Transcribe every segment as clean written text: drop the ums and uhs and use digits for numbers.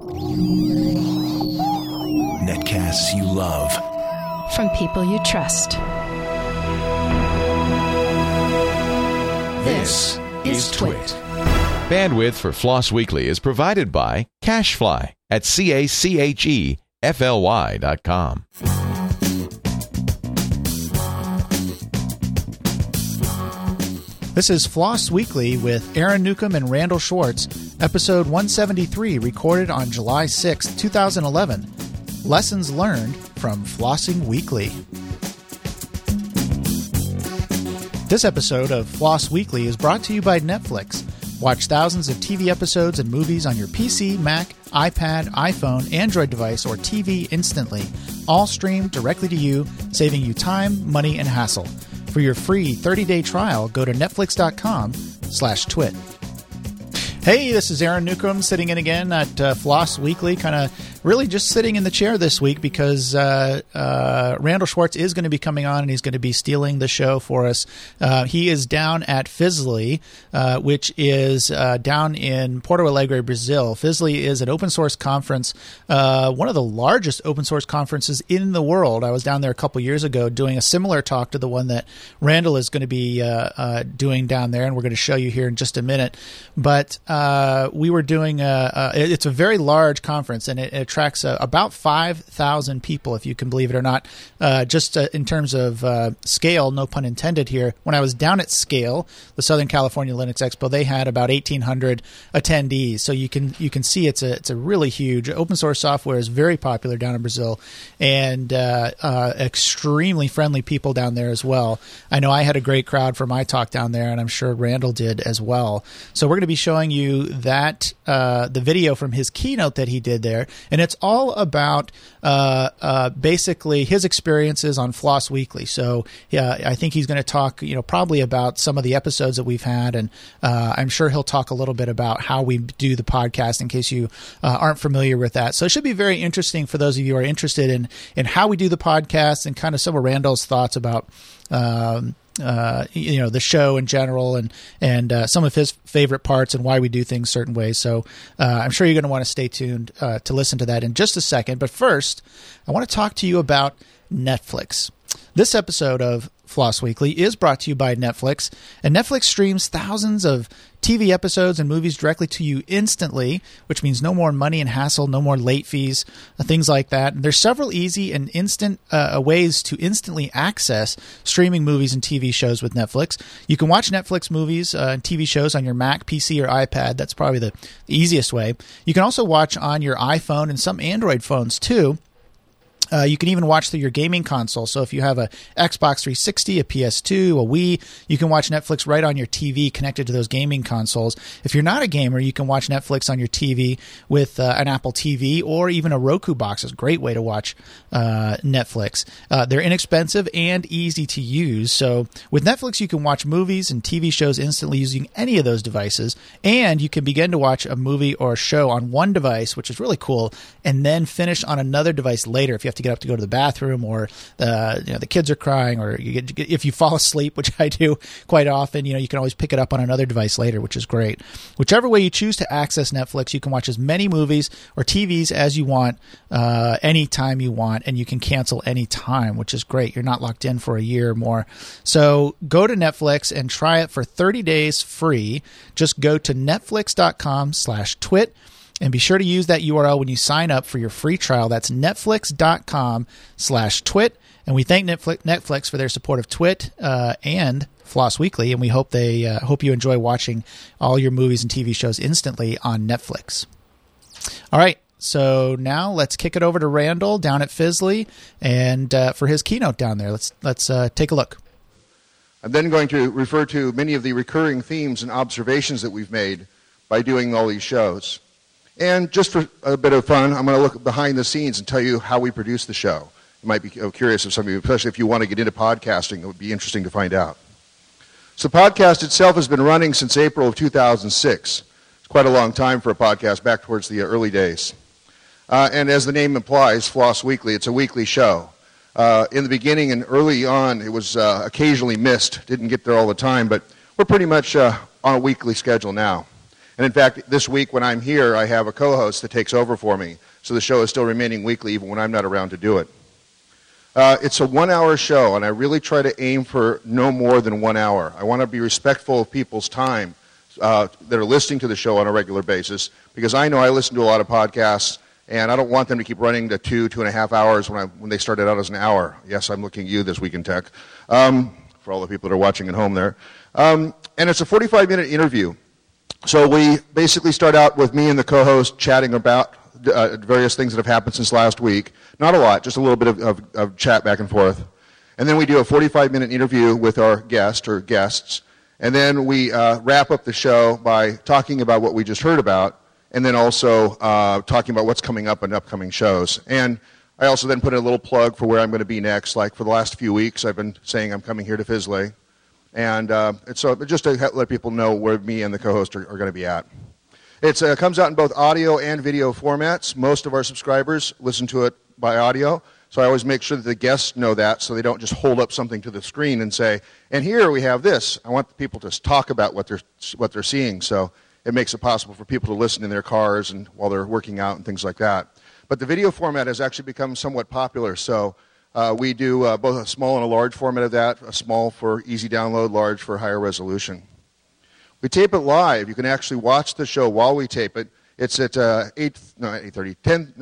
Netcasts you love. From people you trust. This is Twit. Bandwidth for Floss Weekly is provided by CacheFly at CacheFly.com. This is Floss Weekly with Aaron Newcomb and Randall Schwartz, episode 173, recorded on July 6, 2011. Lessons learned from Flossing Weekly. This episode of Floss Weekly is brought to you by Netflix. Watch thousands of TV episodes and movies on your PC, Mac, iPad, iPhone, Android device, or TV instantly, all streamed directly to you, saving you time, money, and hassle. For your free 30-day trial, go to netflix.com/twit. Hey, this is Aaron Newcomb sitting in again at Floss Weekly, kind of really just sitting in the chair this week because Randall Schwartz is going to be coming on and he's going to be stealing the show for us. He is down at FISLI, which is down in Porto Alegre, Brazil. FISLI is an open source conference, one of the largest open source conferences in the world. I was down there a couple years ago doing a similar talk to the one that Randall is going to be doing down there, and we're going to show you here in just a minute. But we were doing it's a very large conference, and it attracts about 5,000 people, if you can believe it or not. Just in terms of scale, no pun intended here. When I was down at Scale, the Southern California Linux Expo, they had about 1,800 attendees. So you can see it's a really huge. Open source software is very popular down in Brazil, and extremely friendly people down there as well. I know I had a great crowd for my talk down there, and I'm sure Randall did as well. So we're going to be showing you that the video from his keynote that he did there, and it's all about basically his experiences on Floss Weekly. So I think he's going to talk, probably about some of the episodes that we've had, and I'm sure he'll talk a little bit about how we do the podcast in case you aren't familiar with that. So it should be very interesting for those of you who are interested in how we do the podcast and kind of some of Randall's thoughts about the show in general and some of his favorite parts and why we do things certain ways. So I'm sure you're going to want to stay tuned to listen to that in just a second. But first, I want to talk to you about Netflix. This episode of Floss Weekly is brought to you by Netflix, and Netflix streams thousands of TV episodes and movies directly to you instantly, which means no more money and hassle, no more late fees, things like that. And there's several easy and instant ways to instantly access streaming movies and TV shows with Netflix. You can watch Netflix movies and TV shows on your Mac, PC, or iPad. That's probably the easiest way. You can also watch on your iPhone and some Android phones too. You can even watch through your gaming console. So if you have a Xbox 360, a PS2, a Wii, you can watch Netflix right on your TV connected to those gaming consoles. If you're not a gamer, you can watch Netflix on your TV with an Apple TV or even a Roku box. It's a great way to watch Netflix. They're inexpensive and easy to use. So with Netflix, you can watch movies and TV shows instantly using any of those devices. And you can begin to watch a movie or a show on one device, which is really cool, and then finish on another device later if you have to get up to go to the bathroom, or the kids are crying, or if you fall asleep, which I do quite often, you can always pick it up on another device later, which is great. Whichever way you choose to access Netflix, you can watch as many movies or TVs as you want, anytime you want, and you can cancel anytime, which is great. You're not locked in for a year or more. So go to Netflix and try it for 30 days free. Just go to netflix.com/twit. And be sure to use that URL when you sign up for your free trial. That's netflix.com/twit. And we thank Netflix for their support of Twit and Floss Weekly. And we hope hope you enjoy watching all your movies and TV shows instantly on Netflix. All right. So now let's kick it over to Randall down at FISLI and for his keynote down there. Let's take a look. I'm then going to refer to many of the recurring themes and observations that we've made by doing all these shows. And just for a bit of fun, I'm going to look behind the scenes and tell you how we produce the show. You might be curious of some of you, especially if you want to get into podcasting. It would be interesting to find out. So podcast itself has been running since April of 2006. It's quite a long time for a podcast, back towards the early days. And as the name implies, Floss Weekly, it's a weekly show. In the beginning and early on, it was occasionally missed. Didn't get there all the time, but we're pretty much on a weekly schedule now. And in fact, this week when I'm here, I have a co-host that takes over for me. So the show is still remaining weekly even when I'm not around to do it. It's a 1-hour show, and I really try to aim for no more than 1 hour. I want to be respectful of people's time that are listening to the show on a regular basis, because I know I listen to a lot of podcasts, and I don't want them to keep running to 2.5 hours when they started out as an hour. Yes, I'm looking at you this week in tech, for all the people that are watching at home there. And it's a 45-minute interview. So we basically start out with me and the co-host chatting about various things that have happened since last week. Not a lot, just a little bit of chat back and forth. And then we do a 45-minute interview with our guest or guests. And then we wrap up the show by talking about what we just heard about, and then also talking about what's coming up in upcoming shows. And I also then put in a little plug for where I'm going to be next. Like for the last few weeks, I've been saying I'm coming here to Fizzly. And so just to let people know where me and the co-host are going to be at. It comes out in both audio and video formats. Most of our subscribers listen to it by audio, so I always make sure that the guests know that so they don't just hold up something to the screen and say, and here we have this. I want people to talk about what they're seeing, so it makes it possible for people to listen in their cars and while they're working out and things like that. But the video format has actually become somewhat popular, so we do both a small and a large format of that, a small for easy download, large for higher resolution. We tape it live. You can actually watch the show while we tape it. It's at 9:30.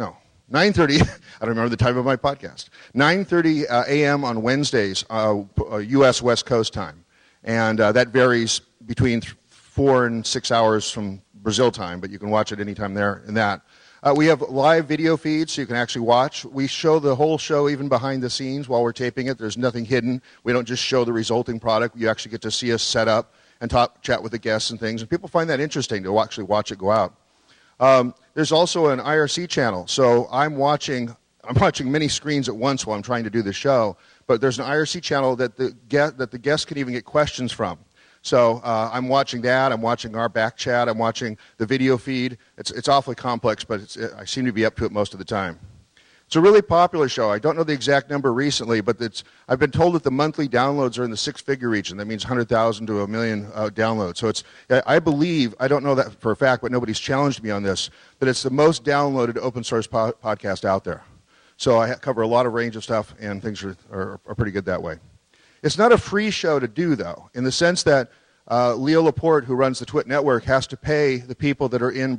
I don't remember the time of my podcast. 9:30 a.m. on Wednesdays, U.S. West Coast time. And that varies between 4 and 6 hours from Brazil time, but you can watch it anytime there in that. We have live video feeds, so you can actually watch. We show the whole show even behind the scenes while we're taping it. There's nothing hidden. We don't just show the resulting product. You actually get to see us set up and chat with the guests and things. And people find that interesting to actually watch it go out. There's also an IRC channel. So I'm watching many screens at once while I'm trying to do the show. But there's an IRC channel that the guests can even get questions from. So I'm watching that. I'm watching our back chat. I'm watching the video feed. It's awfully complex, but I seem to be up to it most of the time. It's a really popular show. I don't know the exact number recently, but I've been told that the monthly downloads are in the six-figure region. That means 100,000 to 1 million downloads. So I believe, I don't know that for a fact, but nobody's challenged me on this, that it's the most downloaded open source podcast out there. So I cover a lot of range of stuff, and things are pretty good that way. It's not a free show to do, though, in the sense that Leo Laporte, who runs the Twit Network, has to pay the people that are in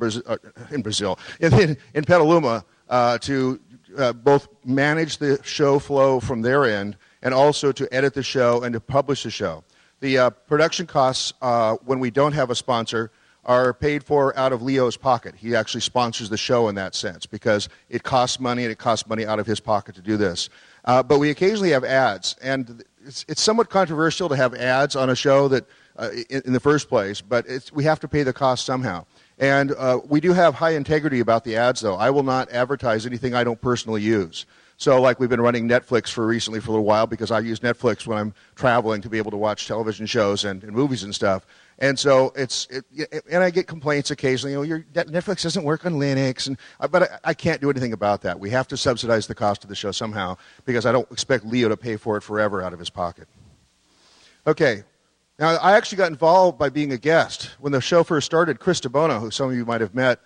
Petaluma to both manage the show flow from their end and also to edit the show and to publish the show. The production costs, when we don't have a sponsor, are paid for out of Leo's pocket. He actually sponsors the show in that sense because it costs money, and it costs money out of his pocket to do this. But we occasionally have ads, and it's somewhat controversial to have ads on a show that in the first place, but we have to pay the cost somehow. And we do have high integrity about the ads, though. I will not advertise anything I don't personally use. So like we've been running Netflix recently for a little while because I use Netflix when I'm traveling to be able to watch television shows and movies and stuff. And so and I get complaints occasionally, your Netflix doesn't work on Linux, but I can't do anything about that. We have to subsidize the cost of the show somehow because I don't expect Leo to pay for it forever out of his pocket. Okay. Now, I actually got involved by being a guest. When the show first started, Chris DeBona, who some of you might have met,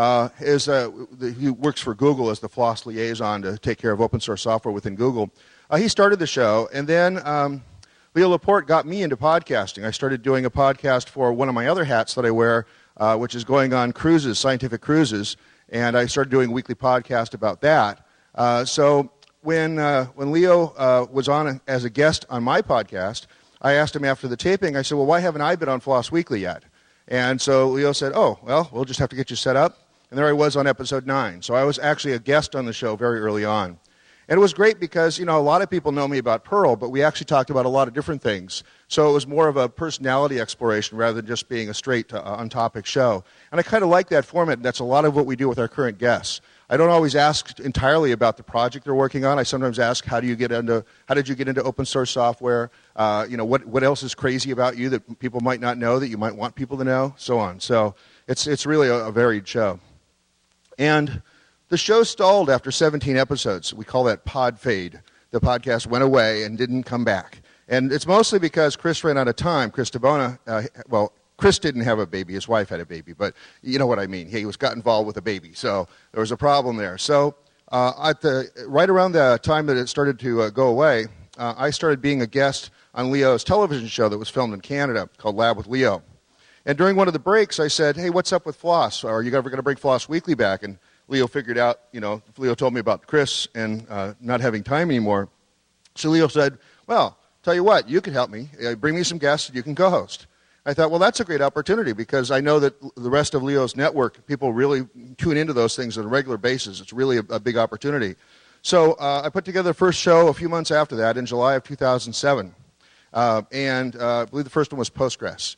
he works for Google as the FLOSS liaison to take care of open source software within Google. He started the show, and then Leo Laporte got me into podcasting. I started doing a podcast for one of my other hats that I wear, which is going on cruises, scientific cruises, and I started doing a weekly podcast about that. So when Leo was on as a guest on my podcast, I asked him after the taping, I said, well, why haven't I been on Floss Weekly yet? And so Leo said, oh, well, we'll just have to get you set up. And there I was on episode 9. So I was actually a guest on the show very early on. And it was great because, a lot of people know me about Perl, but we actually talked about a lot of different things. So it was more of a personality exploration rather than just being a straight on-topic show. And I kind of like that format, and that's a lot of what we do with our current guests. I don't always ask entirely about the project they're working on. I sometimes ask, how did you get into open source software? What else is crazy about you that people might not know that you might want people to know? So on. So it's really a varied show. And the show stalled after 17 episodes. We call that pod fade. The podcast went away and didn't come back. And it's mostly because Chris ran out of time. Chris DeBona, Chris didn't have a baby. His wife had a baby. But you know what I mean. He got involved with a baby. So there was a problem there. So right around the time that it started to go away, I started being a guest on Leo's television show that was filmed in Canada called Lab with Leo. And during one of the breaks, I said, hey, what's up with Floss? Are you ever going to bring Floss Weekly back? And Leo figured out, Leo told me about Chris and not having time anymore. So Leo said, well, tell you what, you could help me. Bring me some guests and you can co-host. I thought, well, that's a great opportunity because I know that the rest of Leo's network, people really tune into those things on a regular basis. It's really a big opportunity. So I put together the first show a few months after that in July of 2007. And I believe the first one was Postgres.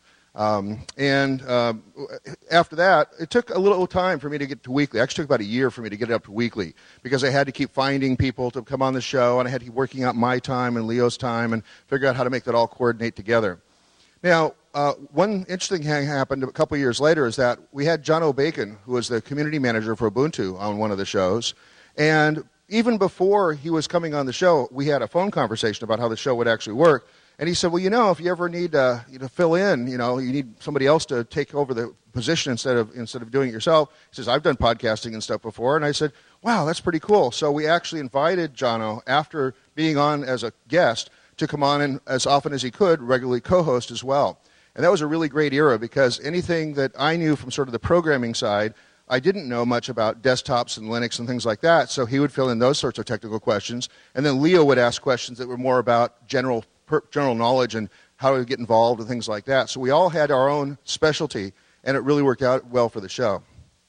After that, it took a little time for me to get to weekly. It actually took about a year for me to get it up to weekly because I had to keep finding people to come on the show, and I had to keep working out my time and Leo's time and figure out how to make that all coordinate together. Now, one interesting thing happened a couple years later is that we had Jono Bacon, who was the community manager for Ubuntu, on one of the shows, and even before he was coming on the show, we had a phone conversation about how the show would actually work. And he said, well, if you ever need to fill in, you need somebody else to take over the position instead of doing it yourself. He says, I've done podcasting and stuff before. And I said, wow, that's pretty cool. So we actually invited Jono, after being on as a guest, to come on and as often as he could regularly co-host as well. And that was a really great era because anything that I knew from sort of the programming side, I didn't know much about desktops and Linux and things like that. So he would fill in those sorts of technical questions. And then Leo would ask questions that were more about general knowledge and how to get involved and things like that. So we all had our own specialty, and it really worked out well for the show.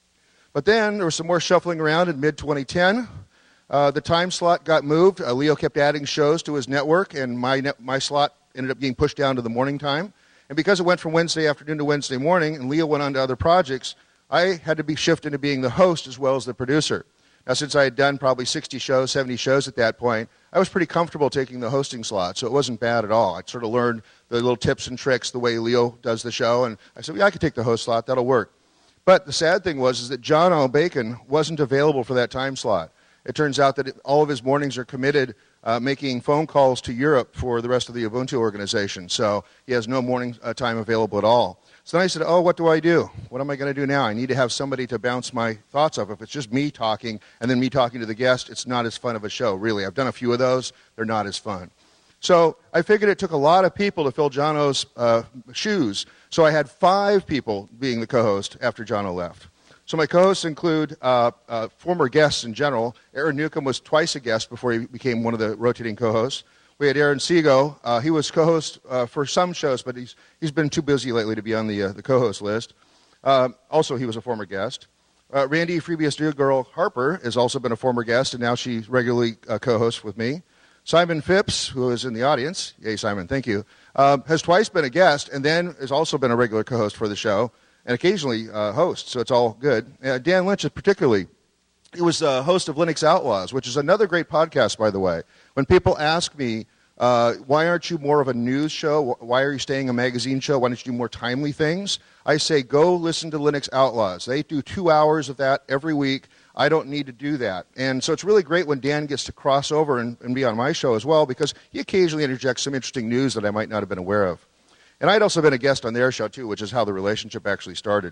But then there was some more shuffling around in mid-2010. The time slot got moved. Leo kept adding shows to his network, and my slot ended up being pushed down to the morning time. And because it went from Wednesday afternoon to Wednesday morning, and Leo went on to other projects, I had to be shifted into being the host as well as the producer. Now, since I had done probably 60 shows, 70 shows at that point, I was pretty comfortable taking the hosting slot, so it wasn't bad at all. I sort of learned the little tips and tricks the way Leo does the show, and I said, yeah, I could take the host slot, that'll work. But the sad thing was that Jono Bacon wasn't available for that time slot. It turns out that all of his mornings are committed making phone calls to Europe for the rest of the Ubuntu organization, so he has no morning time available at all. So then I said, what do I do? What am I going to do now? I need to have somebody to bounce my thoughts off. If it's just me talking and then me talking to the guest, it's not as fun of a show, really. I've done a few of those. They're not as fun. So I figured it took a lot of people to fill Jono's shoes. So I had 5 people being the co-host after Jono left. So my co-hosts include former guests in general. Aaron Newcomb was twice a guest before he became one of the rotating co-hosts. We had Aaron Segal. He was co-host for some shows, but he's been too busy lately to be on the co-host list. Also, he was a former guest. Randy Freebius Girl Harper has also been a former guest, and now she regularly co-hosts with me. Simon Phipps, who is in the audience, yay Simon, thank you, has twice been a guest, and then has also been a regular co-host for the show, and occasionally hosts, so it's all good. Dan Lynch, particularly, he was the host of Linux Outlaws, which is another great podcast, by the way. When people ask me, why aren't you more of a news show? Why are you staying a magazine show? Why don't you do more timely things? I say, go listen to Linux Outlaws. They do 2 hours of that every week. I don't need to do that. And so it's really great when Dan gets to cross over and be on my show as well, because he occasionally interjects some interesting news that I might not have been aware of. And I'd also been a guest on their show, too, which is how the relationship actually started.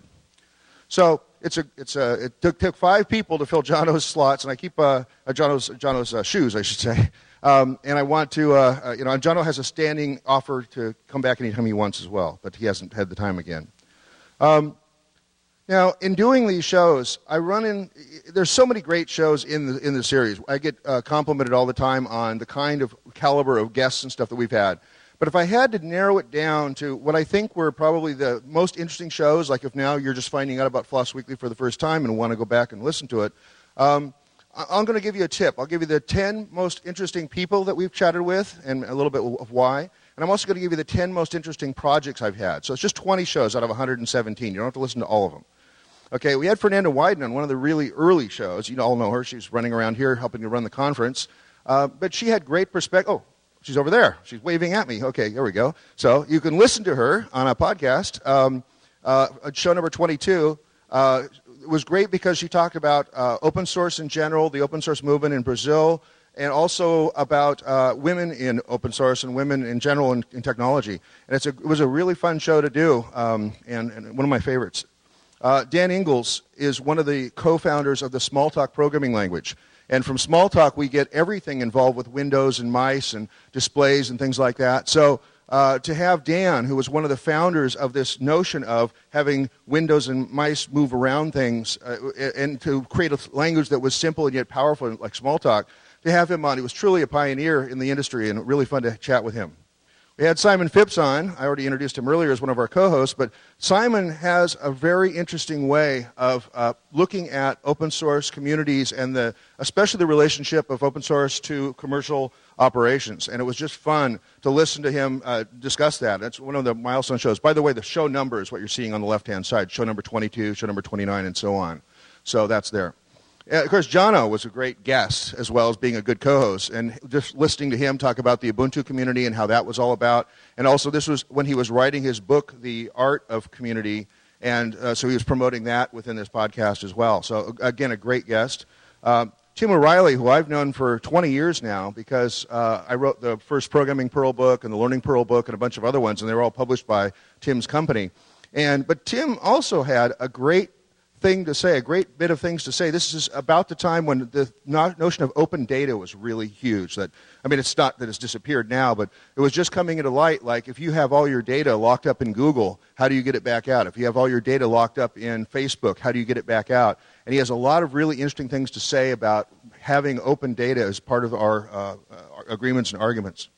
So it took 5 people to fill Jono's slots, and I keep Jono's shoes, I should say. And I want to, and Jono has a standing offer to come back anytime he wants as well, but he hasn't had the time again. Now, in doing these shows, there's so many great shows in the series. I get complimented all the time on the kind of caliber of guests and stuff that we've had. But if I had to narrow it down to what I think were probably the most interesting shows, like if now you're just finding out about Floss Weekly for the first time and want to go back and listen to it, I'm going to give you a tip. I'll give you the 10 most interesting people that we've chatted with and a little bit of why. And I'm also going to give you the 10 most interesting projects I've had. So it's just 20 shows out of 117. You don't have to listen to all of them. Okay, we had Fernanda Wyden on one of the really early shows. You all know her. She's running around here helping to run the conference. But she had great perspective. Oh, she's over there. She's waving at me. Okay, there we go. So you can listen to her on a podcast. Show number 22. It was great because she talked about open source in general, the open source movement in Brazil, and also about women in open source and women in general in technology. And it was a really fun show to do, and one of my favorites. Dan Ingalls is one of the co-founders of the Smalltalk programming language. And from Smalltalk, we get everything involved with Windows and mice and displays and things like that. So to have Dan, who was one of the founders of this notion of having Windows and mice move around things, and to create a language that was simple and yet powerful like Smalltalk, to have him on, he was truly a pioneer in the industry, and really fun to chat with him. We had Simon Phipps on. I already introduced him earlier as one of our co-hosts, but Simon has a very interesting way of looking at open source communities and especially the relationship of open source to commercial operations. And it was just fun to listen to him discuss that. It's one of the milestone shows. By the way, the show number is what you're seeing on the left-hand side, show number 22, show number 29, and so on. So that's there. Of course, Jono was a great guest, as well as being a good co-host, and just listening to him talk about the Ubuntu community and how that was all about. And also, this was when he was writing his book, The Art of Community, and so he was promoting that within this podcast as well. So, again, a great guest. Tim O'Reilly, who I've known for 20 years now, because I wrote the first Programming Perl book and the Learning Perl book and a bunch of other ones, and they were all published by Tim's company. But Tim also had a great thing to say, a great bit of things to say. This is about the time when the notion of open data was really huge. It's not that it's disappeared now, but it was just coming into light. Like, if you have all your data locked up in Google, how do you get it back out? If you have all your data locked up in Facebook, how do you get it back out? And he has a lot of really interesting things to say about having open data as part of our agreements and arguments.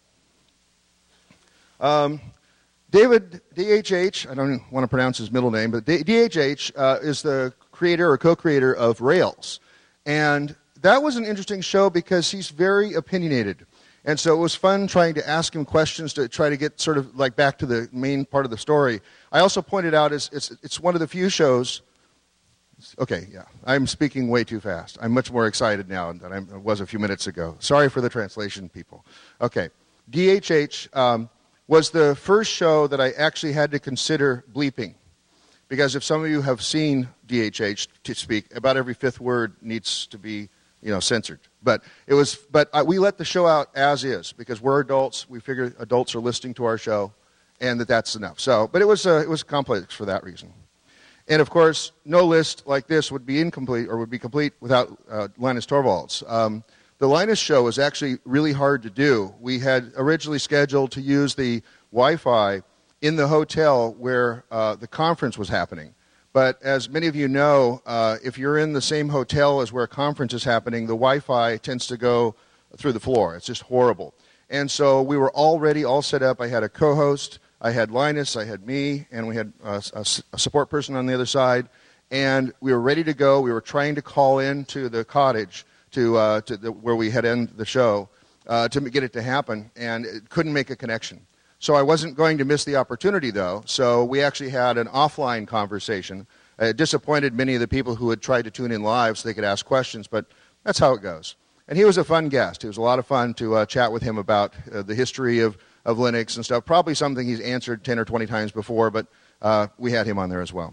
David DHH, I don't want to pronounce his middle name, but DHH is the creator or co-creator of Rails. And that was an interesting show because he's very opinionated. And so it was fun trying to ask him questions to try to get sort of like back to the main part of the story. I also pointed out it's one of the few shows. Okay, yeah, I'm speaking way too fast. I'm much more excited now than I was a few minutes ago. Sorry for the translation, people. Okay, DHH was the first show that I actually had to consider bleeping. Because if some of you have seen DHH to speak, about every fifth word needs to be, censored. But we let the show out as is, because we're adults. We figure adults are listening to our show, and that's enough. But it was complex for that reason. And of course, no list like this would be incomplete or would be complete without Linus Torvalds. The Linus show was actually really hard to do. We had originally scheduled to use the Wi-Fi in the hotel where the conference was happening. But as many of you know, if you're in the same hotel as where a conference is happening, the Wi-Fi tends to go through the floor. It's just horrible. And so we were already all set up. I had a co-host, I had Linus, I had me, and we had a support person on the other side. And we were ready to go. We were trying to call in to the cottage where we had ended the show to get it to happen, and it couldn't make a connection. So I wasn't going to miss the opportunity, though, so we actually had an offline conversation. It disappointed many of the people who had tried to tune in live so they could ask questions, but that's how it goes. And he was a fun guest. It was a lot of fun to chat with him about the history of Linux and stuff, probably something he's answered 10 or 20 times before, but we had him on there as well.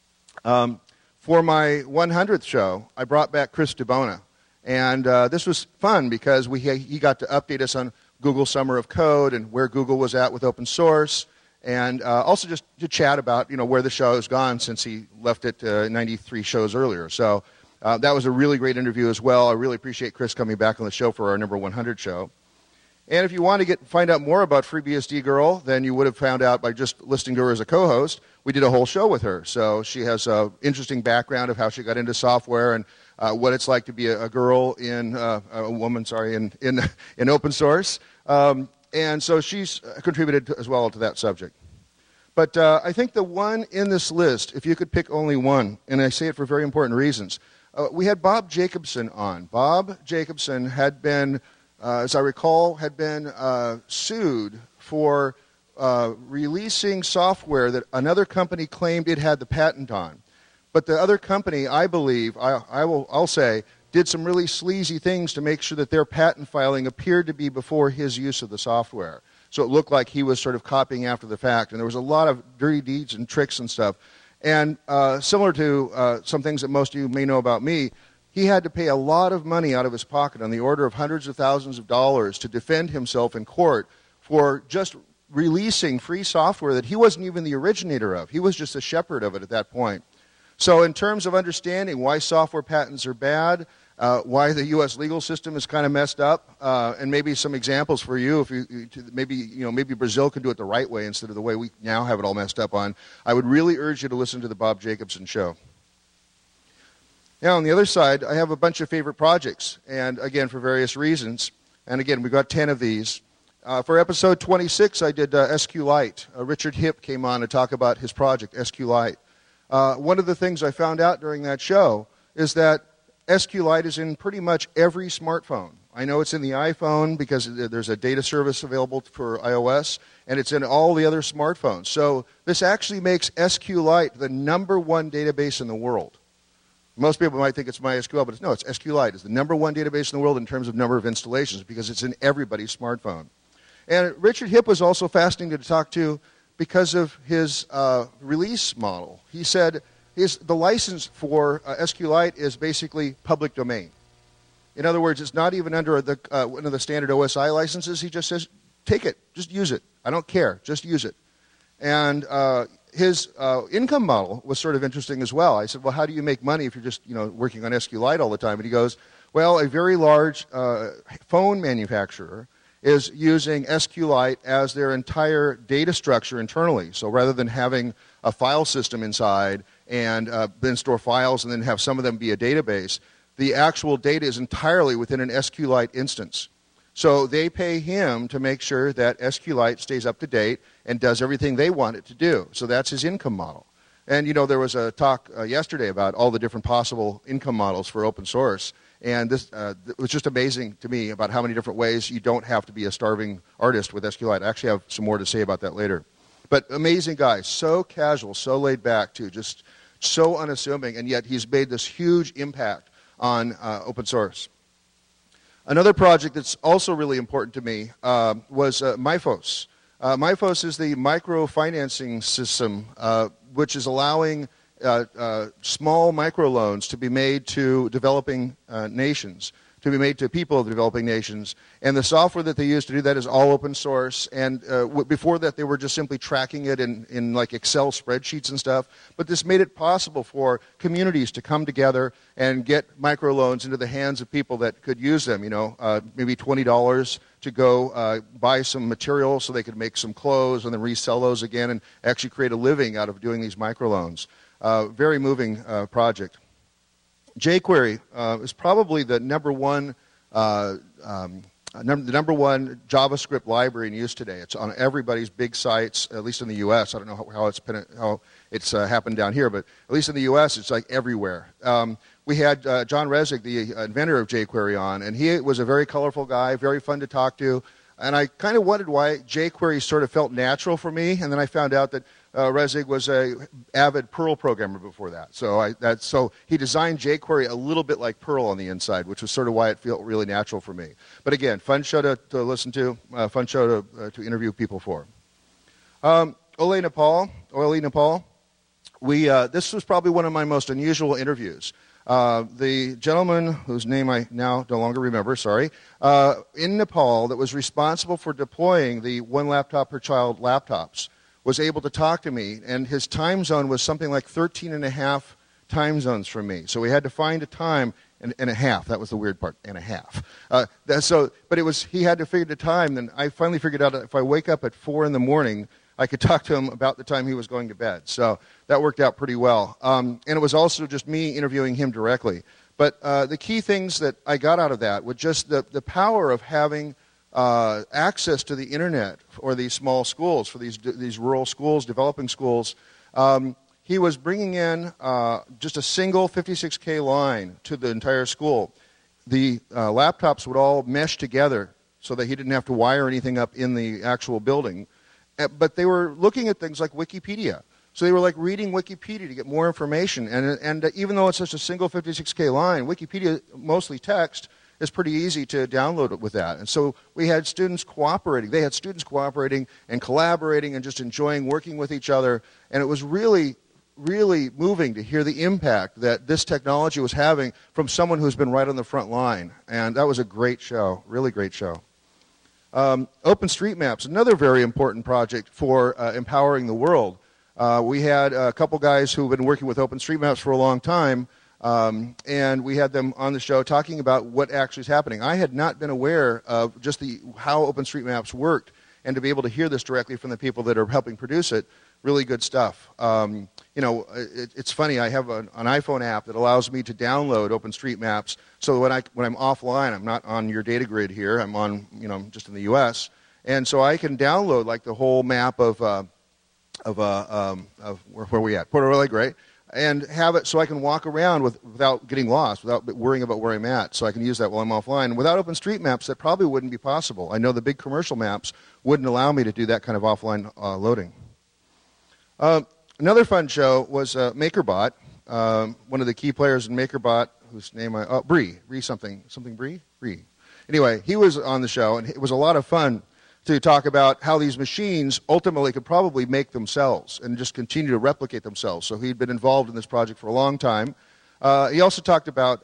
For my 100th show, I brought back Chris DiBona. And this was fun because he got to update us on Google Summer of Code and where Google was at with open source, and also just to chat about where the show has gone since he left it 93 shows earlier. So that was a really great interview as well. I really appreciate Chris coming back on the show for our number 100 show. And if you want to find out more about FreeBSD Girl than you would have found out by just listening to her as a co-host, we did a whole show with her. So she has an interesting background of how she got into software and what it's like to be a girl in open source. And so she's contributed as well to that subject. But I think the one in this list, if you could pick only one, and I say it for very important reasons, we had Bob Jacobson on. Bob Jacobson had been, as I recall, sued for releasing software that another company claimed it had the patent on. But the other company, I believe, I'll say, did some really sleazy things to make sure that their patent filing appeared to be before his use of the software. So it looked like he was sort of copying after the fact. And there was a lot of dirty deeds and tricks and stuff. And similar to some things that most of you may know about me, he had to pay a lot of money out of his pocket, on the order of hundreds of thousands of dollars, to defend himself in court for just releasing free software that he wasn't even the originator of. He was just a shepherd of it at that point. So in terms of understanding why software patents are bad, why the U.S. legal system is kind of messed up, and maybe some examples for you, if maybe Brazil can do it the right way instead of the way we now have it all messed up on, I would really urge you to listen to the Bob Jacobson Show. Now, on the other side, I have a bunch of favorite projects, and again, for various reasons. And again, we've got 10 of these. For episode 26, I did SQLite. Richard Hipp came on to talk about his project, SQLite. One of the things I found out during that show is that SQLite is in pretty much every smartphone. I know it's in the iPhone because there's a data service available for iOS, and it's in all the other smartphones. So this actually makes SQLite the #1 database in the world. Most people might think it's MySQL, but it's SQLite. It's the #1 database in the world in terms of number of installations because it's in everybody's smartphone. And Richard Hipp was also fascinating to talk to because of his release model. He said the license for SQLite is basically public domain. In other words, it's not even under one of the standard OSI licenses. He just says, take it, just use it. I don't care, just use it. And his income model was sort of interesting as well. I said, well, how do you make money if you're just working on SQLite all the time? And he goes, well, a very large phone manufacturer is using SQLite as their entire data structure internally. So rather than having a file system inside and then store files and then have some of them be a database, the actual data is entirely within an SQLite instance. So they pay him to make sure that SQLite stays up to date and does everything they want it to do. So that's his income model. And there was a talk yesterday about all the different possible income models for open source. And this it was just amazing to me about how many different ways you don't have to be a starving artist with SQLite. I actually have some more to say about that later. But amazing guy, so casual, so laid back too, just so unassuming, and yet he's made this huge impact on open source. Another project that's also really important to me was MIFOS. MIFOS is the microfinancing system which is allowing small microloans to be made to developing nations, to be made to people of the developing nations. And the software that they use to do that is all open source. And before that, they were just simply tracking it in like Excel spreadsheets and stuff. But this made it possible for communities to come together and get microloans into the hands of people that could use them. Maybe $20 to go buy some material so they could make some clothes and then resell those again and actually create a living out of doing these microloans. Very moving project. jQuery is probably the number one JavaScript library in use today. It's on everybody's big sites, at least in the U.S. I don't know how it's happened down here, but at least in the U.S. it's like everywhere. We had John Resig, the inventor of jQuery, on, and he was a very colorful guy, very fun to talk to. And I kind of wondered why jQuery sort of felt natural for me, and then I found out that Resig was an avid Perl programmer before that. So he designed jQuery a little bit like Perl on the inside, which was sort of why it felt really natural for me. But again, fun show to listen to, fun show to interview people for. Ole Nepal. This was probably one of my most unusual interviews. The gentleman whose name I now no longer remember, in Nepal that was responsible for deploying the one laptop per child laptops was able to talk to me, and his time zone was something like 13 and a half time zones from me. So we had to find a time and a half. That was the weird part, and a half. But he had to figure the time. Then I finally figured out that if I wake up at 4 in the morning, I could talk to him about the time he was going to bed. So that worked out pretty well. And it was also just me interviewing him directly. But the key things that I got out of that were just the power of having access to the internet for these small schools, for these rural schools, developing schools. He was bringing in just a single 56K line to the entire school. The laptops would all mesh together so that he didn't have to wire anything up in the actual building. But they were looking at things like Wikipedia. So they were like reading Wikipedia to get more information. And even though it's just a single 56K line, Wikipedia, mostly text, is pretty easy to download it with that. And so we had students cooperating. They had students cooperating and collaborating and just enjoying working with each other. And it was really really moving to hear the impact that this technology was having from someone who's been right on the front line. And that was a great show, really great show. OpenStreetMaps, another very important project for empowering the world. We had a couple guys who've been working with OpenStreetMaps for a long time, and we had them on the show talking about what actually is happening. I had not been aware of just how OpenStreetMaps worked, and to be able to hear this directly from the people that are helping produce it, really good stuff. It's funny, I have an iPhone app that allows me to download OpenStreetMaps, so when I'm offline, I'm not on your data grid here, I'm on, just in the US, and so I can download like the whole map of where we at, Porto Alegre, and have it so I can walk around without getting lost, without worrying about where I'm at, so I can use that while I'm offline. Without OpenStreetMaps, that probably wouldn't be possible. I know the big commercial maps wouldn't allow me to do that kind of offline loading. Another fun show was MakerBot. One of the key players in MakerBot, whose name Bree something Bree? Anyway, he was on the show, and it was a lot of fun to talk about how these machines ultimately could probably make themselves and just continue to replicate themselves. So he'd been involved in this project for a long time. He also talked about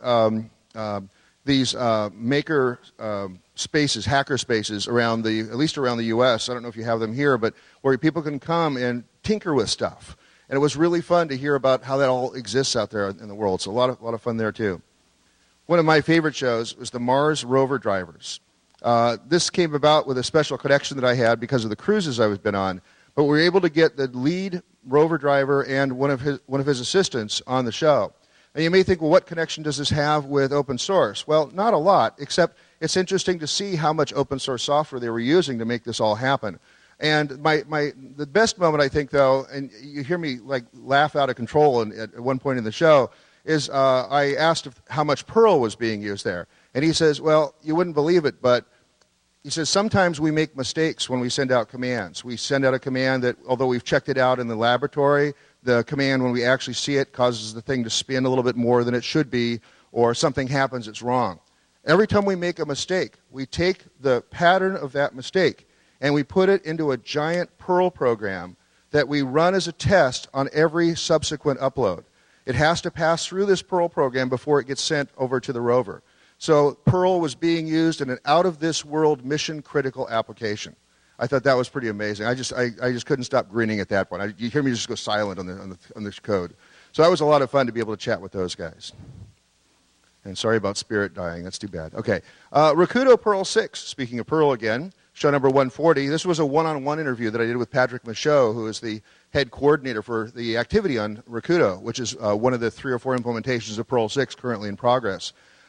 these maker spaces, hacker spaces at least around the U.S. I don't know if you have them here, but where people can come and tinker with stuff. And it was really fun to hear about how that all exists out there in the world. So a lot of fun there too. One of my favorite shows was the Mars rover drivers. This came about with a special connection that I had because of the cruises I've been on. But we were able to get the lead rover driver and one of his assistants on the show. And you may think, well, what connection does this have with open source? Well, not a lot, except it's interesting to see how much open source software they were using to make this all happen. And the best moment, I think, though, and you hear me like laugh out of control at one point in the show, is I asked how much Perl was being used there. And he says, well, you wouldn't believe it, but he says, sometimes we make mistakes when we send out commands. We send out a command that, although we've checked it out in the laboratory, the command, when we actually see it, causes the thing to spin a little bit more than it should be, or something happens that's wrong. Every time we make a mistake, we take the pattern of that mistake and we put it into a giant Perl program that we run as a test on every subsequent upload. It has to pass through this Perl program before it gets sent over to the rover. So Perl was being used in an out-of-this-world mission-critical application. I thought that was pretty amazing. I just couldn't stop grinning at that point. You hear me just go silent on this code. So that was a lot of fun to be able to chat with those guys. And sorry about Spirit dying. That's too bad. Okay. Rakudo Perl 6, speaking of Perl again, show number 140. This was a one-on-one interview that I did with Patrick Michaud, who is the head coordinator for the activity on Rakudo, which is one of the 3 or 4 implementations of Perl 6 currently in progress.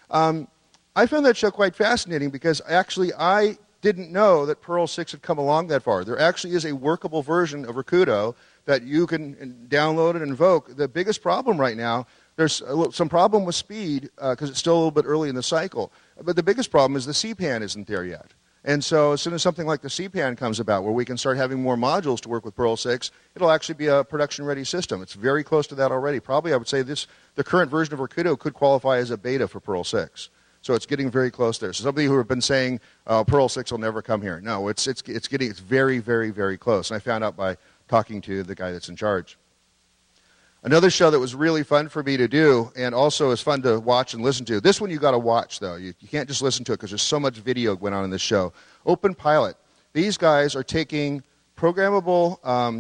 I found that show quite fascinating because actually I didn't know that Perl 6 had come along that far. There actually is a workable version of Rakudo that you can download and invoke. The biggest problem right now, there's some problem with speed because it's still a little bit early in the cycle. But the biggest problem is the CPAN isn't there yet. And so as soon as something like the CPAN comes about where we can start having more modules to work with Perl 6, it'll actually be a production-ready system. It's very close to that already. Probably I would say the current version of Rakudo could qualify as a beta for Perl 6. So it's getting very close there. So somebody who have been saying Perl 6 will never come here. No, it's very, very, very close. And I found out by talking to the guy that's in charge. Another show that was really fun for me to do and also is fun to watch and listen to. This one you got to watch, though. You can't just listen to it because there's so much video going on in this show. OpenPilot. These guys are taking programmable,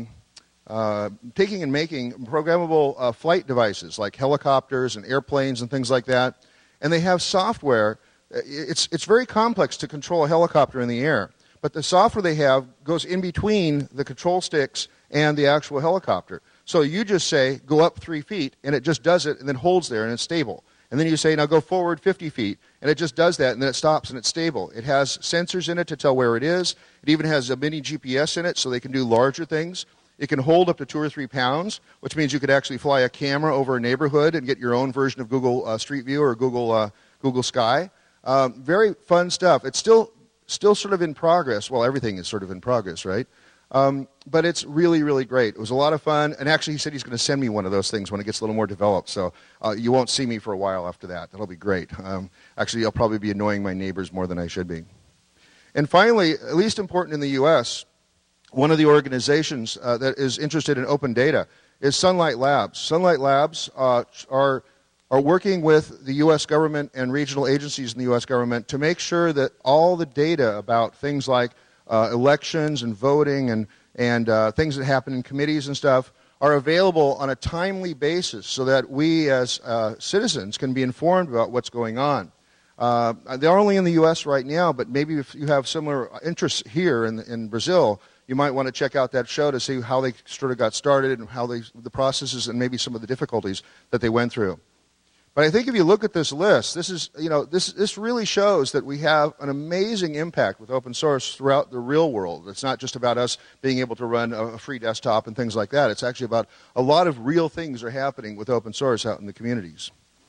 taking and making programmable flight devices like helicopters and airplanes and things like that. And they have software. It's very complex to control a helicopter in the air. But the software they have goes in between the control sticks and the actual helicopter. So you just say, go up 3 feet, and it just does it and then holds there and it's stable. And then you say, now go forward 50 feet, and it just does that and then it stops and it's stable. It has sensors in it to tell where it is. It even has a mini GPS in it so they can do larger things. It can hold up to 2 or 3 pounds, which means you could actually fly a camera over a neighborhood and get your own version of Google Street View or Google Sky. Very fun stuff. It's still sort of in progress. Well, everything is sort of in progress, right? But it's really, really great. It was a lot of fun. And actually, he said he's going to send me one of those things when it gets a little more developed. So you won't see me for a while after that. That'll be great. Actually, I'll probably be annoying my neighbors more than I should be. And finally, at least important in the U.S., one of the organizations that is interested in open data is Sunlight Labs. Sunlight Labs are working with the U.S. government and regional agencies in the U.S. government to make sure that all the data about things like elections and voting and things that happen in committees and stuff are available on a timely basis so that we as citizens can be informed about what's going on. They're only in the U.S. right now, but maybe if you have similar interests here in Brazil, you might want to check out that show to see how they sort of got started and how the processes and maybe some of the difficulties that they went through. But I think if you look at this list, this really shows that we have an amazing impact with open source throughout the real world. It's not just about us being able to run a free desktop and things like that. It's actually about a lot of real things are happening with open source out in the communities.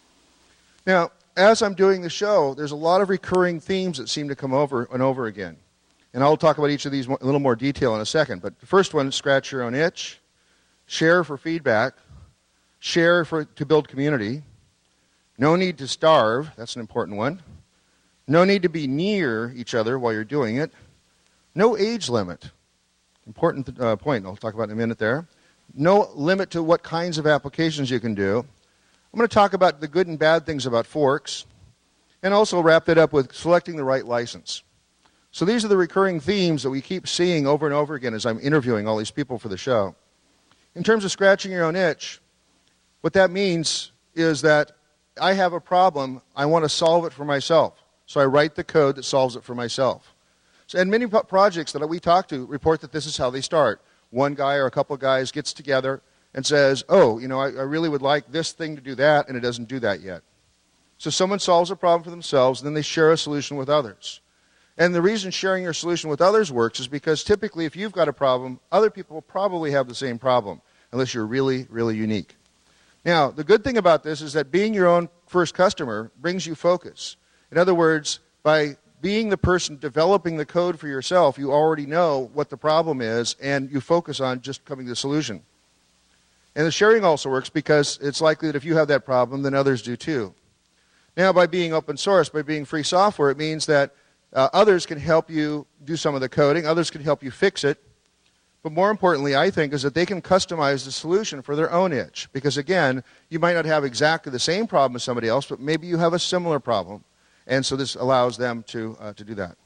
Now, as I'm doing the show, there's a lot of recurring themes that seem to come over and over again. And I'll talk about each of these in a little more detail in a second. But the first one, scratch your own itch, share for feedback, share to build community, no need to starve, that's an important one, no need to be near each other while you're doing it, no age limit, important point I'll talk about in a minute there, no limit to what kinds of applications you can do. I'm going to talk about the good and bad things about forks, and also wrap that up with selecting the right license. So these are the recurring themes that we keep seeing over and over again as I'm interviewing all these people for the show. In terms of scratching your own itch, what that means is that I have a problem, I want to solve it for myself. So I write the code that solves it for myself. So, and many projects that we talk to report that this is how they start. One guy or a couple of guys gets together and says, oh, I really would like this thing to do that, and it doesn't do that yet. So someone solves a problem for themselves, and then they share a solution with others. And the reason sharing your solution with others works is because typically if you've got a problem, other people will probably have the same problem, unless you're really, really unique. Now, the good thing about this is that being your own first customer brings you focus. In other words, by being the person developing the code for yourself, you already know what the problem is, and you focus on just coming to the solution. And the sharing also works because it's likely that if you have that problem, then others do too. Now, by being open source, by being free software, it means that others can help you do some of the coding, others can help you fix it. But more importantly, I think, is that they can customize the solution for their own itch. Because again, you might not have exactly the same problem as somebody else, but maybe you have a similar problem. And so this allows them to do that.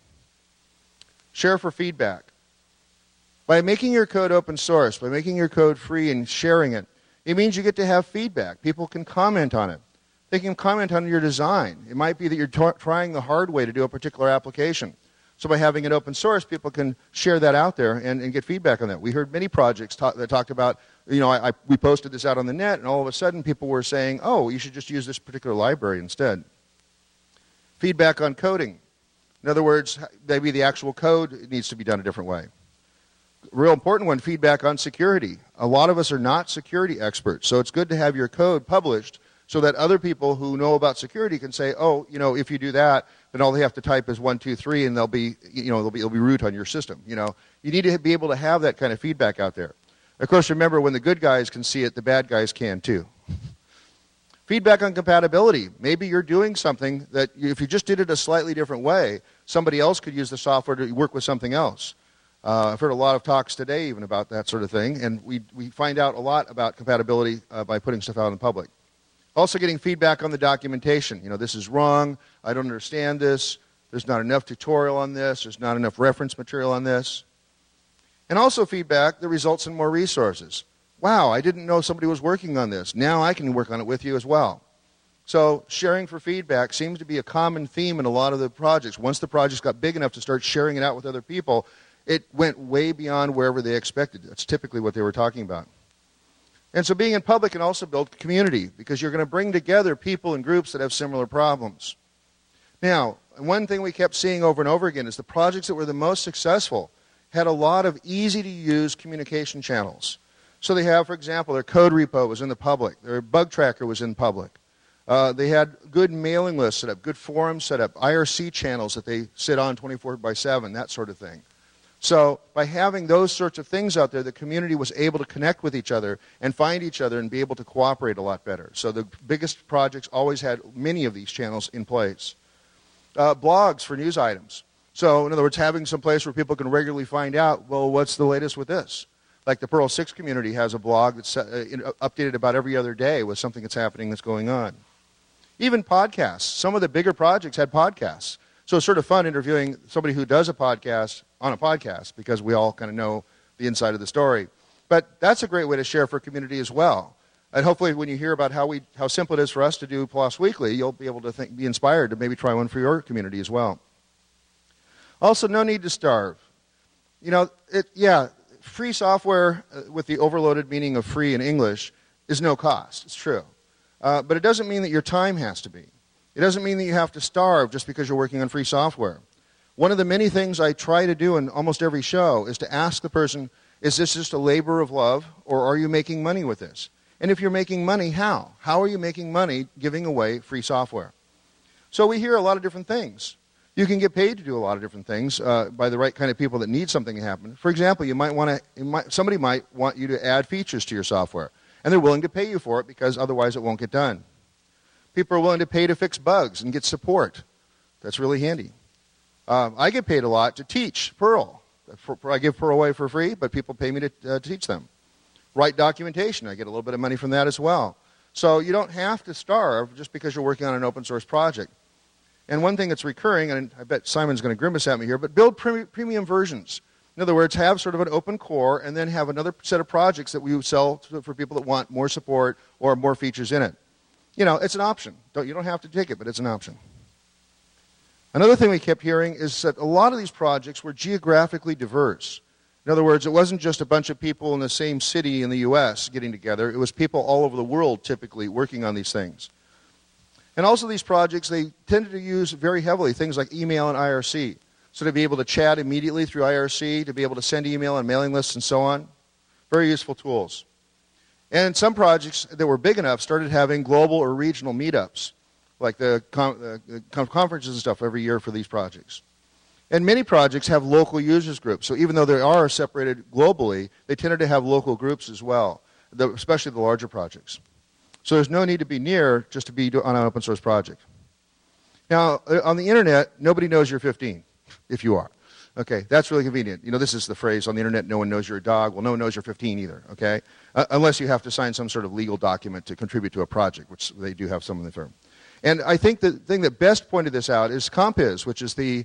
Share for feedback. By making your code open source, by making your code free and sharing it, it means you get to have feedback. People can comment on it. They can comment on your design. It might be that you're trying the hard way to do a particular application. So by having it open source, people can share that out there and get feedback on that. We heard many projects that talked about, we posted this out on the net, and all of a sudden people were saying, oh, you should just use this particular library instead. Feedback on coding. In other words, maybe the actual code needs to be done a different way. Real important one, feedback on security. A lot of us are not security experts, so it's good to have your code published so that other people who know about security can say, oh, if you do that, then all they have to type is 1, 2, 3, and they'll be root on your system. You need to be able to have that kind of feedback out there. Of course, remember, when the good guys can see it, the bad guys can too. Feedback on compatibility. Maybe you're doing something that if you just did it a slightly different way, somebody else could use the software to work with something else. I've heard a lot of talks today even about that sort of thing, and we find out a lot about compatibility by putting stuff out in public. Also getting feedback on the documentation. This is wrong, I don't understand this, there's not enough tutorial on this, there's not enough reference material on this. And also feedback that results in more resources. Wow, I didn't know somebody was working on this. Now I can work on it with you as well. So sharing for feedback seems to be a common theme in a lot of the projects. Once the projects got big enough to start sharing it out with other people, it went way beyond wherever they expected. That's typically what they were talking about. And so being in public can also build community, because you're going to bring together people and groups that have similar problems. Now, one thing we kept seeing over and over again is the projects that were the most successful had a lot of easy-to-use communication channels. So they have, for example, their code repo was in the public, their bug tracker was in public. They had good mailing lists set up, good forums set up, IRC channels that they sit on 24/7, that sort of thing. So by having those sorts of things out there, the community was able to connect with each other and find each other and be able to cooperate a lot better. So the biggest projects always had many of these channels in place. Blogs for news items. So in other words, having some place where people can regularly find out, well, what's the latest with this? Like the Perl 6 community has a blog that's updated about every other day with something that's happening that's going on. Even podcasts. Some of the bigger projects had podcasts. So it's sort of fun interviewing somebody who does a podcast on a podcast because we all kind of know the inside of the story. But that's a great way to share for community as well. And hopefully when you hear about how simple it is for us to do PLOS Weekly, you'll be able to be inspired to maybe try one for your community as well. Also, no need to starve. You know, free software with the overloaded meaning of free in English is no cost. It's true. But it doesn't mean that your time has to be. It doesn't mean that you have to starve just because you're working on free software. One of the many things I try to do in almost every show is to ask the person, is this just a labor of love, or are you making money with this? And if you're making money, how? How are you making money giving away free software? So we hear a lot of different things. You can get paid to do a lot of different things by the right kind of people that need something to happen. For example, somebody might want you to add features to your software, and they're willing to pay you for it because otherwise it won't get done. People are willing to pay to fix bugs and get support. That's really handy. I get paid a lot to teach Perl. I give Perl away for free, but people pay me to teach them. Write documentation. I get a little bit of money from that as well. So you don't have to starve just because you're working on an open source project. And one thing that's recurring, and I bet Simon's going to grimace at me here, but build premium versions. In other words, have sort of an open core and then have another set of projects that we sell for people that want more support or more features in it. You know, it's an option. You don't have to take it, but it's an option. Another thing we kept hearing is that a lot of these projects were geographically diverse. In other words, it wasn't just a bunch of people in the same city in the U.S. getting together. It was people all over the world typically working on these things. And also these projects, they tended to use very heavily things like email and IRC. So to be able to chat immediately through IRC, to be able to send email on mailing lists and so on. Very useful tools. And some projects that were big enough started having global or regional meetups, like the conferences and stuff every year for these projects. And many projects have local users groups. So even though they are separated globally, they tended to have local groups as well, especially the larger projects. So there's no need to be near just to be on an open source project. Now, on the internet, nobody knows you're 15, if you are. Okay, that's really convenient. You know, this is the phrase on the internet, no one knows you're a dog. Well, no one knows you're 15 either, okay? Unless you have to sign some sort of legal document to contribute to a project, which they do have some in the firm. And I think the thing that best pointed this out is Compiz, which is the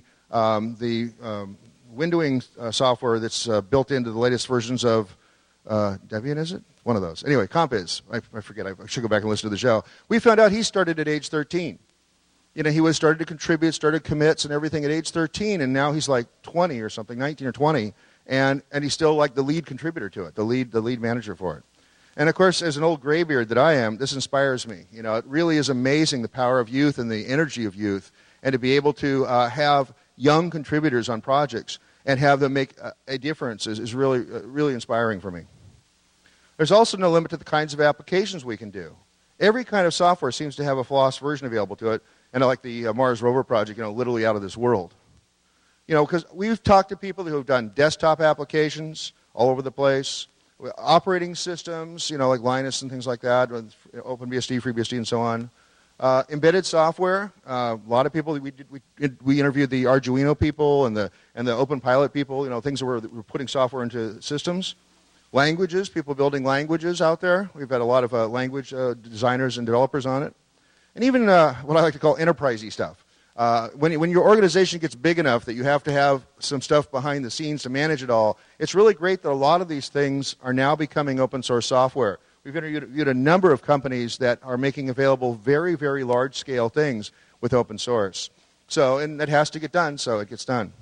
windowing software that's built into the latest versions of Debian, is it? One of those. Anyway, Compiz. I forget. I should go back and listen to the show. We found out he started at age 13. You know, he started to contribute, started commits and everything at age 13, and now he's like 20 or something, 19 or 20, and he's still like the lead contributor to it, the lead manager for it. And of course, as an old graybeard that I am, this inspires me. You know, it really is amazing the power of youth and the energy of youth, and to be able to have young contributors on projects and have them make a difference is really, really inspiring for me. There's also no limit to the kinds of applications we can do. Every kind of software seems to have a FLOSS version available to it, and like the Mars Rover project, you know, literally out of this world. You know, because we've talked to people who have done desktop applications all over the place, operating systems, you know, like Linus and things like that, OpenBSD, FreeBSD, and so on. Embedded software. A lot of people we interviewed the Arduino people and the OpenPilot people. You know, things that were putting software into systems. Languages. People building languages out there. We've had a lot of language designers and developers on it. And even what I like to call enterprisey stuff. When your organization gets big enough that you have to have some stuff behind the scenes to manage it all, it's really great that a lot of these things are now becoming open source software. We've interviewed a number of companies that are making available very, very large-scale things with open source. So, and that has to get done, so it gets done.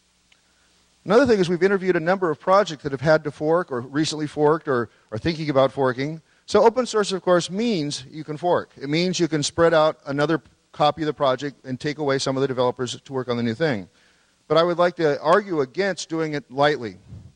Another thing is we've interviewed a number of projects that have had to fork or recently forked or are thinking about forking. So open source, of course, means you can fork. It means you can spread out another copy of the project and take away some of the developers to work on the new thing. But I would like to argue against doing it lightly.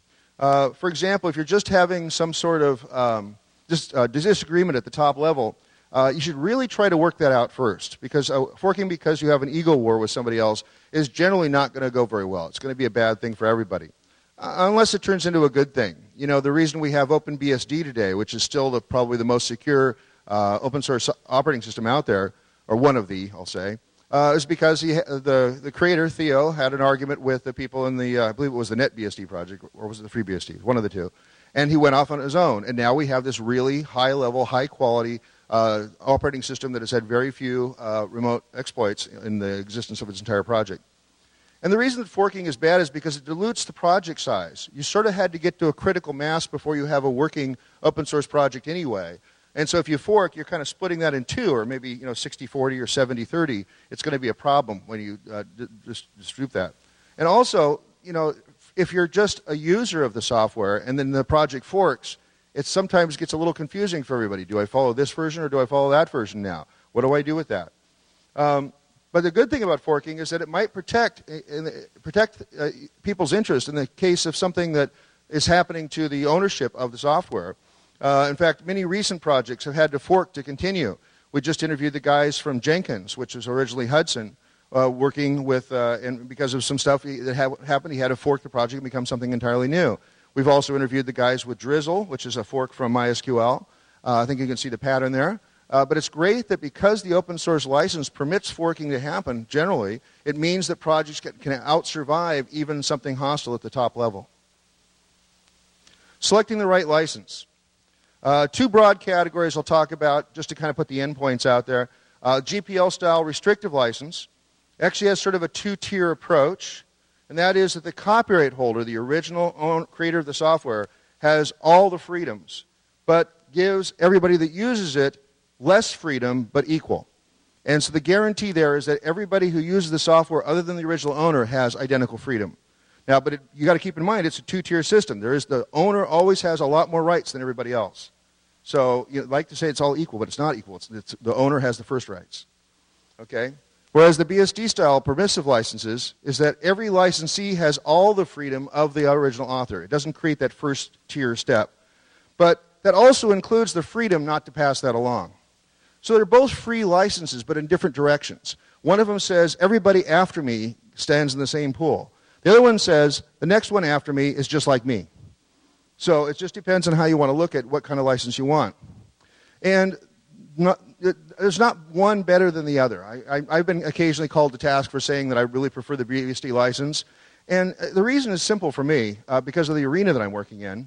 For example, if you're just having some sort of disagreement at the top level, you should really try to work that out first. Because forking because you have an ego war with somebody else is generally not going to go very well. It's going to be a bad thing for everybody. Unless it turns into a good thing. You know, the reason we have OpenBSD today, which is still probably the most secure open source operating system out there, or one of the, I'll say, is because the creator, Theo, had an argument with the people in the, I believe it was the NetBSD project, or was it the FreeBSD, one of the two. And he went off on his own. And now we have this really high-level, high-quality operating system that has had very few remote exploits in the existence of its entire project. And the reason that forking is bad is because it dilutes the project size. You sort of had to get to a critical mass before you have a working open source project anyway. And so if you fork, you're kind of splitting that in two, or maybe 60-40 or 70-30. It's going to be a problem when you distribute that. And also, if you're just a user of the software and then the project forks, it sometimes gets a little confusing for everybody. Do I follow this version or do I follow that version now? What do I do with that? But the good thing about forking is that it might protect people's interest in the case of something that is happening to the ownership of the software. In fact, many recent projects have had to fork to continue. We just interviewed the guys from Jenkins, which was originally Hudson, working with, and because of some stuff that happened, he had to fork the project and become something entirely new. We've also interviewed the guys with Drizzle, which is a fork from MySQL. I think you can see the pattern there. But it's great that because the open source license permits forking to happen generally, it means that projects can out-survive even something hostile at the top level. Selecting the right license. Two broad categories I'll talk about just to kind of put the endpoints out there. GPL-style restrictive license actually has sort of a two-tier approach, and that is that the copyright holder, the original creator of the software, has all the freedoms, but gives everybody that uses it less freedom, but equal. And so the guarantee there is that everybody who uses the software other than the original owner has identical freedom. Now, but you got to keep in mind, it's a two-tier system. The owner always has a lot more rights than everybody else. So you'd like to say it's all equal, but it's not equal. The owner has the first rights. Okay? Whereas the BSD-style permissive licenses is that every licensee has all the freedom of the original author. It doesn't create that first-tier step. But that also includes the freedom not to pass that along. So they're both free licenses, but in different directions. One of them says, everybody after me stands in the same pool. The other one says, the next one after me is just like me. So it just depends on how you want to look at what kind of license you want. And there's not one better than the other. I've been occasionally called to task for saying that I really prefer the BSD license. And the reason is simple for me, because of the arena that I'm working in.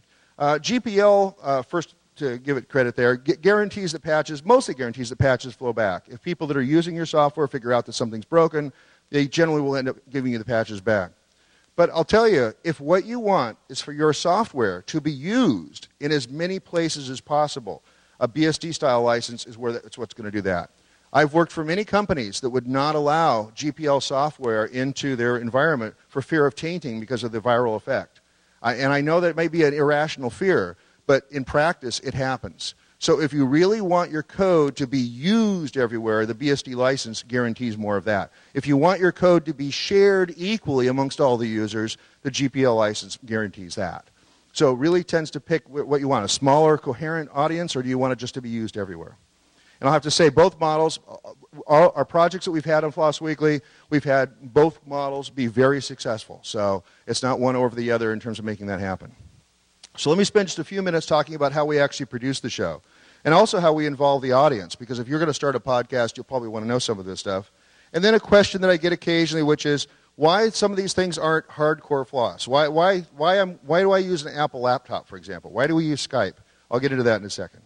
GPL, first to give it credit there, guarantees that mostly guarantees that patches flow back. If people that are using your software figure out that something's broken, they generally will end up giving you the patches back. But I'll tell you, if what you want is for your software to be used in as many places as possible, a BSD-style license is it's what's going to do that. I've worked for many companies that would not allow GPL software into their environment for fear of tainting because of the viral effect. And I know that it may be an irrational fear, but in practice, it happens. So if you really want your code to be used everywhere, the BSD license guarantees more of that. If you want your code to be shared equally amongst all the users, the GPL license guarantees that. So it really tends to pick what you want, a smaller, coherent audience, or do you want it just to be used everywhere? And I'll have to say, both models, our projects that we've had on Floss Weekly, we've had both models be very successful. So it's not one over the other in terms of making that happen. So let me spend just a few minutes talking about how we actually produce the show, and also how we involve the audience, because if you're going to start a podcast, you'll probably want to know some of this stuff. And then a question that I get occasionally, which is, why some of these things aren't hardcore floss? Why do I use an Apple laptop, for example? Why do we use Skype? I'll get into that in a second.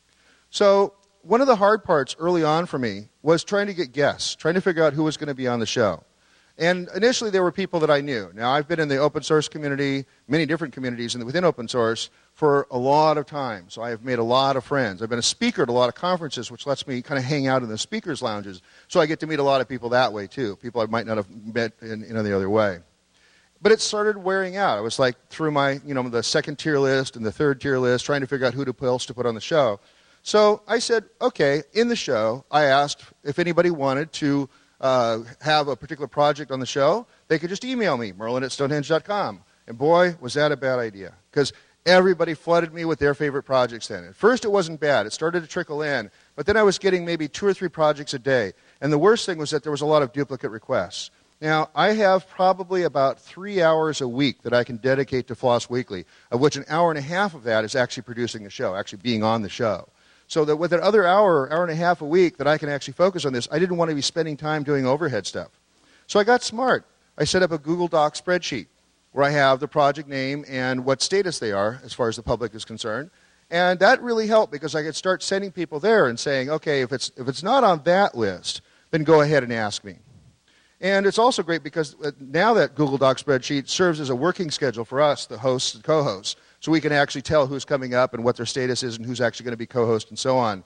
So one of the hard parts early on for me was trying to get guests, trying to figure out who was going to be on the show. And initially, there were people that I knew. Now, I've been in the open source community, many different communities within open source, for a lot of time. So I have made a lot of friends. I've been a speaker at a lot of conferences, which lets me kind of hang out in the speakers' lounges. So I get to meet a lot of people that way, too, people I might not have met in any other way. But it started wearing out. I was like through my, the second tier list and the third tier list, trying to figure out who else to put on the show. So I said, okay, in the show, I asked if anybody wanted to have a particular project on the show, they could just email me, merlin@stonehenge.com. And boy, was that a bad idea, because everybody flooded me with their favorite projects then. At first, it wasn't bad. It started to trickle in, but then I was getting maybe 2 or 3 projects a day. And the worst thing was that there was a lot of duplicate requests. Now, I have probably about 3 hours a week that I can dedicate to Floss Weekly, of which an hour and a half of that is actually producing the show, actually being on the show. So that with another hour and a half a week that I can actually focus on this, I didn't want to be spending time doing overhead stuff. So I got smart. I set up a Google Doc spreadsheet where I have the project name and what status they are as far as the public is concerned. And that really helped because I could start sending people there and saying, okay, if it's not on that list, then go ahead and ask me. And it's also great because now that Google Doc spreadsheet serves as a working schedule for us, the hosts and co-hosts, so we can actually tell who's coming up and what their status is and who's actually going to be co-host and so on.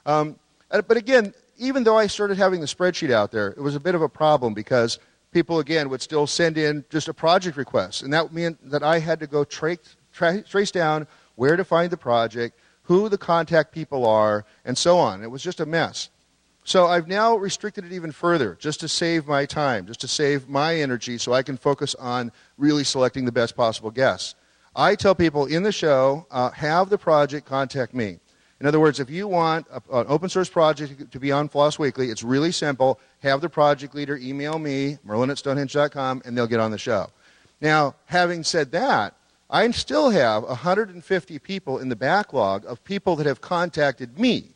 But again, even though I started having the spreadsheet out there, it was a bit of a problem because people, again, would still send in just a project request. And that meant that I had to go trace down where to find the project, who the contact people are, and so on. It was just a mess. So I've now restricted it even further, just to save my time, just to save my energy so I can focus on really selecting the best possible guests. I tell people in the show, have the project contact me. In other words, if you want an open source project to be on Floss Weekly, it's really simple. Have the project leader email me, merlin@stonehenge.com, and they'll get on the show. Now, having said that, I still have 150 people in the backlog of people that have contacted me.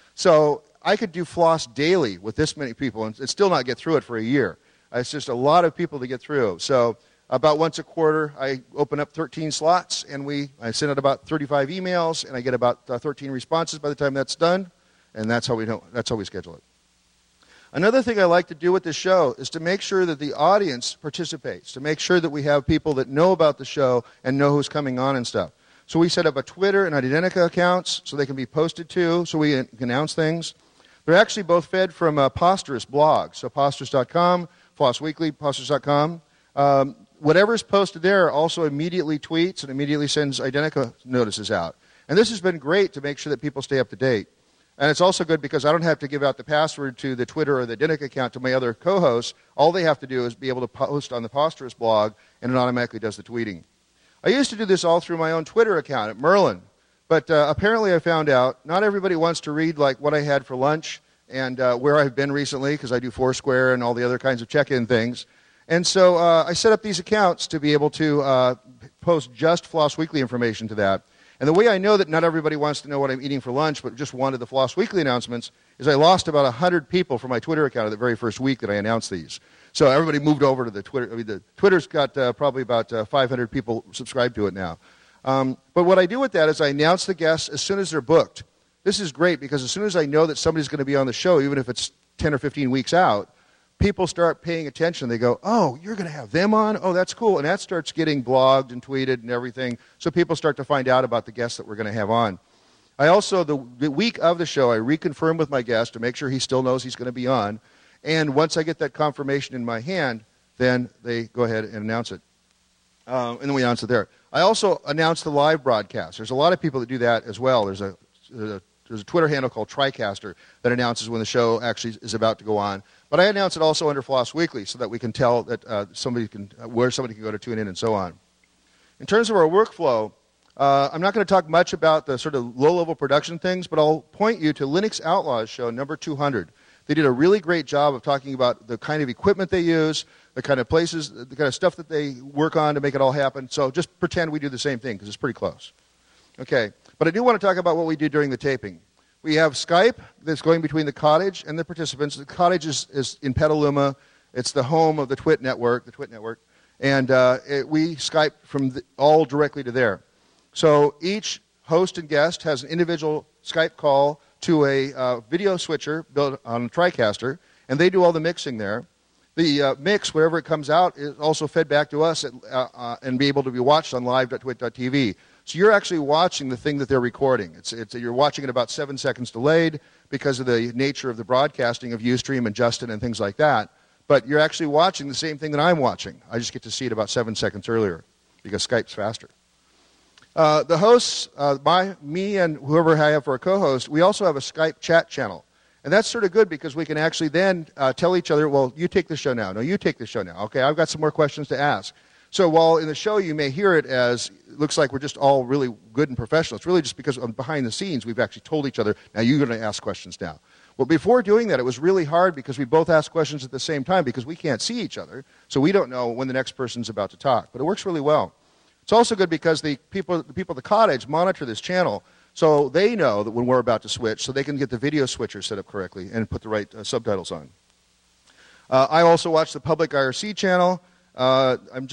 So I could do Floss daily with this many people and still not get through it for a year. It's just a lot of people to get through. So about once a quarter, I open up 13 slots, and I send out about 35 emails, and I get about 13 responses by the time that's done, and that's how we schedule it. Another thing I like to do with this show is to make sure that the audience participates, to make sure that we have people that know about the show and know who's coming on and stuff. So we set up a Twitter and Identica accounts so they can be posted to, so we can announce things. They're actually both fed from Posterous blog, so posterous.com, Floss Weekly, posterous.com. Whatever's posted there also immediately tweets and immediately sends Identica notices out. And this has been great to make sure that people stay up to date. And it's also good because I don't have to give out the password to the Twitter or the Identica account to my other co-hosts. All they have to do is be able to post on the Posterous blog, and it automatically does the tweeting. I used to do this all through my own Twitter account at Merlin. But apparently I found out not everybody wants to read like what I had for lunch and where I've been recently, because I do Foursquare and all the other kinds of check-in things. And so I set up these accounts to be able to post just Floss Weekly information to that. And the way I know that not everybody wants to know what I'm eating for lunch but just wanted the Floss Weekly announcements is I lost about 100 people from my Twitter account the very first week that I announced these. So everybody moved over to the Twitter. I mean, the Twitter's got probably about 500 people subscribed to it now. But what I do with that is I announce the guests as soon as they're booked. This is great because as soon as I know that somebody's going to be on the show, even if it's 10 or 15 weeks out, people start paying attention. They go, oh, you're going to have them on? Oh, that's cool. And that starts getting blogged and tweeted and everything. So people start to find out about the guests that we're going to have on. I also, the week of the show, I reconfirm with my guest to make sure he still knows he's going to be on. And once I get that confirmation in my hand, then they go ahead and announce it. And then we announce it there. I also announce the live broadcast. There's a lot of people that do that as well. There's a Twitter handle called TriCaster that announces when the show actually is about to go on. But I announce it also under Floss Weekly so that we can tell that where somebody can go to tune in and so on. In terms of our workflow, I'm not going to talk much about the sort of low-level production things, but I'll point you to Linux Outlaws show number 200. They did a really great job of talking about the kind of equipment they use, the kind of places, the kind of stuff that they work on to make it all happen. So just pretend we do the same thing because it's pretty close. Okay, but I do want to talk about what we do during the taping. We have Skype that's going between the cottage and the participants. The cottage is in Petaluma. It's the home of the Twit network, and we Skype from all directly to there. So each host and guest has an individual Skype call to a video switcher built on TriCaster, and they do all the mixing there. The mix, wherever it comes out, is also fed back to us and be able to be watched on live.twit.tv. So you're actually watching the thing that they're recording. You're watching it about 7 seconds delayed because of the nature of the broadcasting of Ustream and Justin and things like that. But you're actually watching the same thing that I'm watching. I just get to see it about 7 seconds earlier because Skype's faster. The hosts, me and whoever I have for a co-host, we also have a Skype chat channel. And that's sort of good because we can actually then tell each other, well, you take the show now. No, you take the show now. Okay, I've got some more questions to ask. So while in the show you may hear it as it looks like we're just all really good and professional, it's really just because behind the scenes we've actually told each other, now you're going to ask questions now. Well, before doing that, it was really hard because we both ask questions at the same time because we can't see each other, so we don't know when the next person's about to talk. But it works really well. It's also good because the people at the cottage monitor this channel, so they know that when we're about to switch, so they can get the video switcher set up correctly and put the right subtitles on. I also watch the public IRC channel. I'm just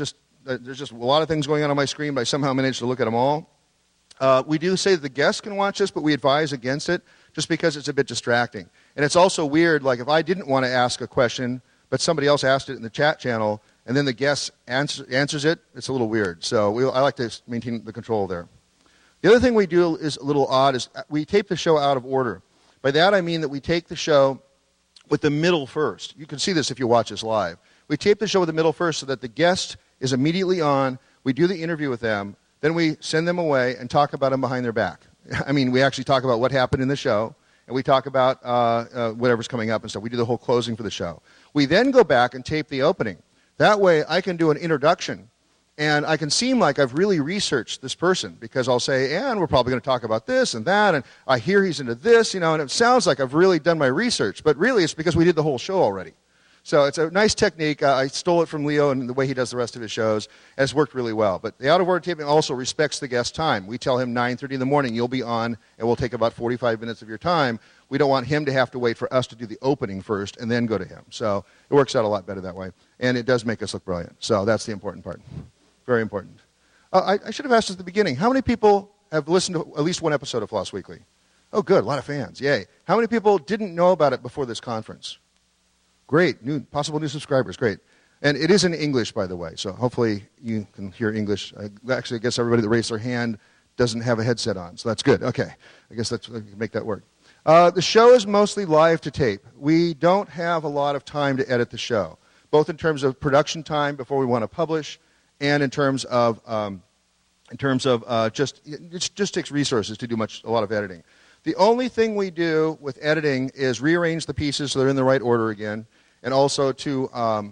there's just a lot of things going on my screen, but I somehow managed to look at them all. We do say that the guests can watch this, but we advise against it just because it's a bit distracting. And it's also weird, like if I didn't want to ask a question, but somebody else asked it in the chat channel, and then the guest answers it, it's a little weird. So I like to maintain the control there. The other thing we do is a little odd, is we tape the show out of order. By that I mean that we take the show with the middle first. You can see this if you watch this live. We tape the show with the middle first so that the guest is immediately on. We do the interview with them. Then we send them away and talk about them behind their back. I mean, we actually talk about what happened in the show, and we talk about whatever's coming up and stuff. We do the whole closing for the show. We then go back and tape the opening. That way I can do an introduction, and I can seem like I've really researched this person, because I'll say, and we're probably going to talk about this and that, and I hear he's into this, and it sounds like I've really done my research, but really it's because we did the whole show already. So it's a nice technique. I stole it from Leo and the way he does the rest of his shows, and it's worked really well. But the out-of-order taping also respects the guest's time. We tell him 9:30 in the morning, you'll be on, and we'll take about 45 minutes of your time. We don't want him to have to wait for us to do the opening first and then go to him. So it works out a lot better that way, and it does make us look brilliant. So that's the important part. Very important. I should have asked at the beginning, how many people have listened to at least one episode of Floss Weekly? Oh, good. A lot of fans. Yay. How many people didn't know about it before this conference? Great. Possible new subscribers. Great. And it is in English, by the way, so hopefully you can hear English. Actually, I guess everybody that raised their hand doesn't have a headset on, so that's good. Okay. I guess that's make that work. The show is mostly live to tape. We don't have a lot of time to edit the show, both in terms of production time before we want to publish, and in terms of it just takes resources to do a lot of editing. The only thing we do with editing is rearrange the pieces so they're in the right order again, and also to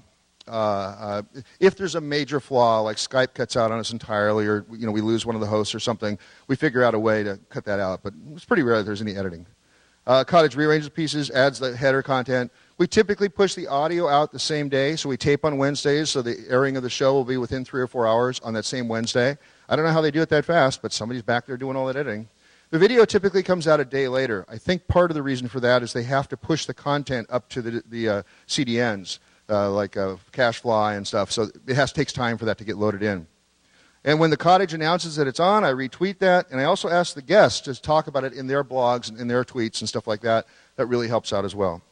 if there's a major flaw, like Skype cuts out on us entirely, or we lose one of the hosts or something, we figure out a way to cut that out. But it's pretty rare that there's any editing. Cottage rearranges pieces, adds the header content. We typically push the audio out the same day, so we tape on Wednesdays, so the airing of the show will be within 3 or 4 hours on that same Wednesday. I don't know how they do it that fast, but somebody's back there doing all that editing. The video typically comes out a day later. I think part of the reason for that is they have to push the content up to the CDNs, like CacheFly and stuff, so it takes time for that to get loaded in. And when the Cottage announces that it's on, I retweet that, and I also ask the guests to talk about it in their blogs and in their tweets and stuff like that. That really helps out as well.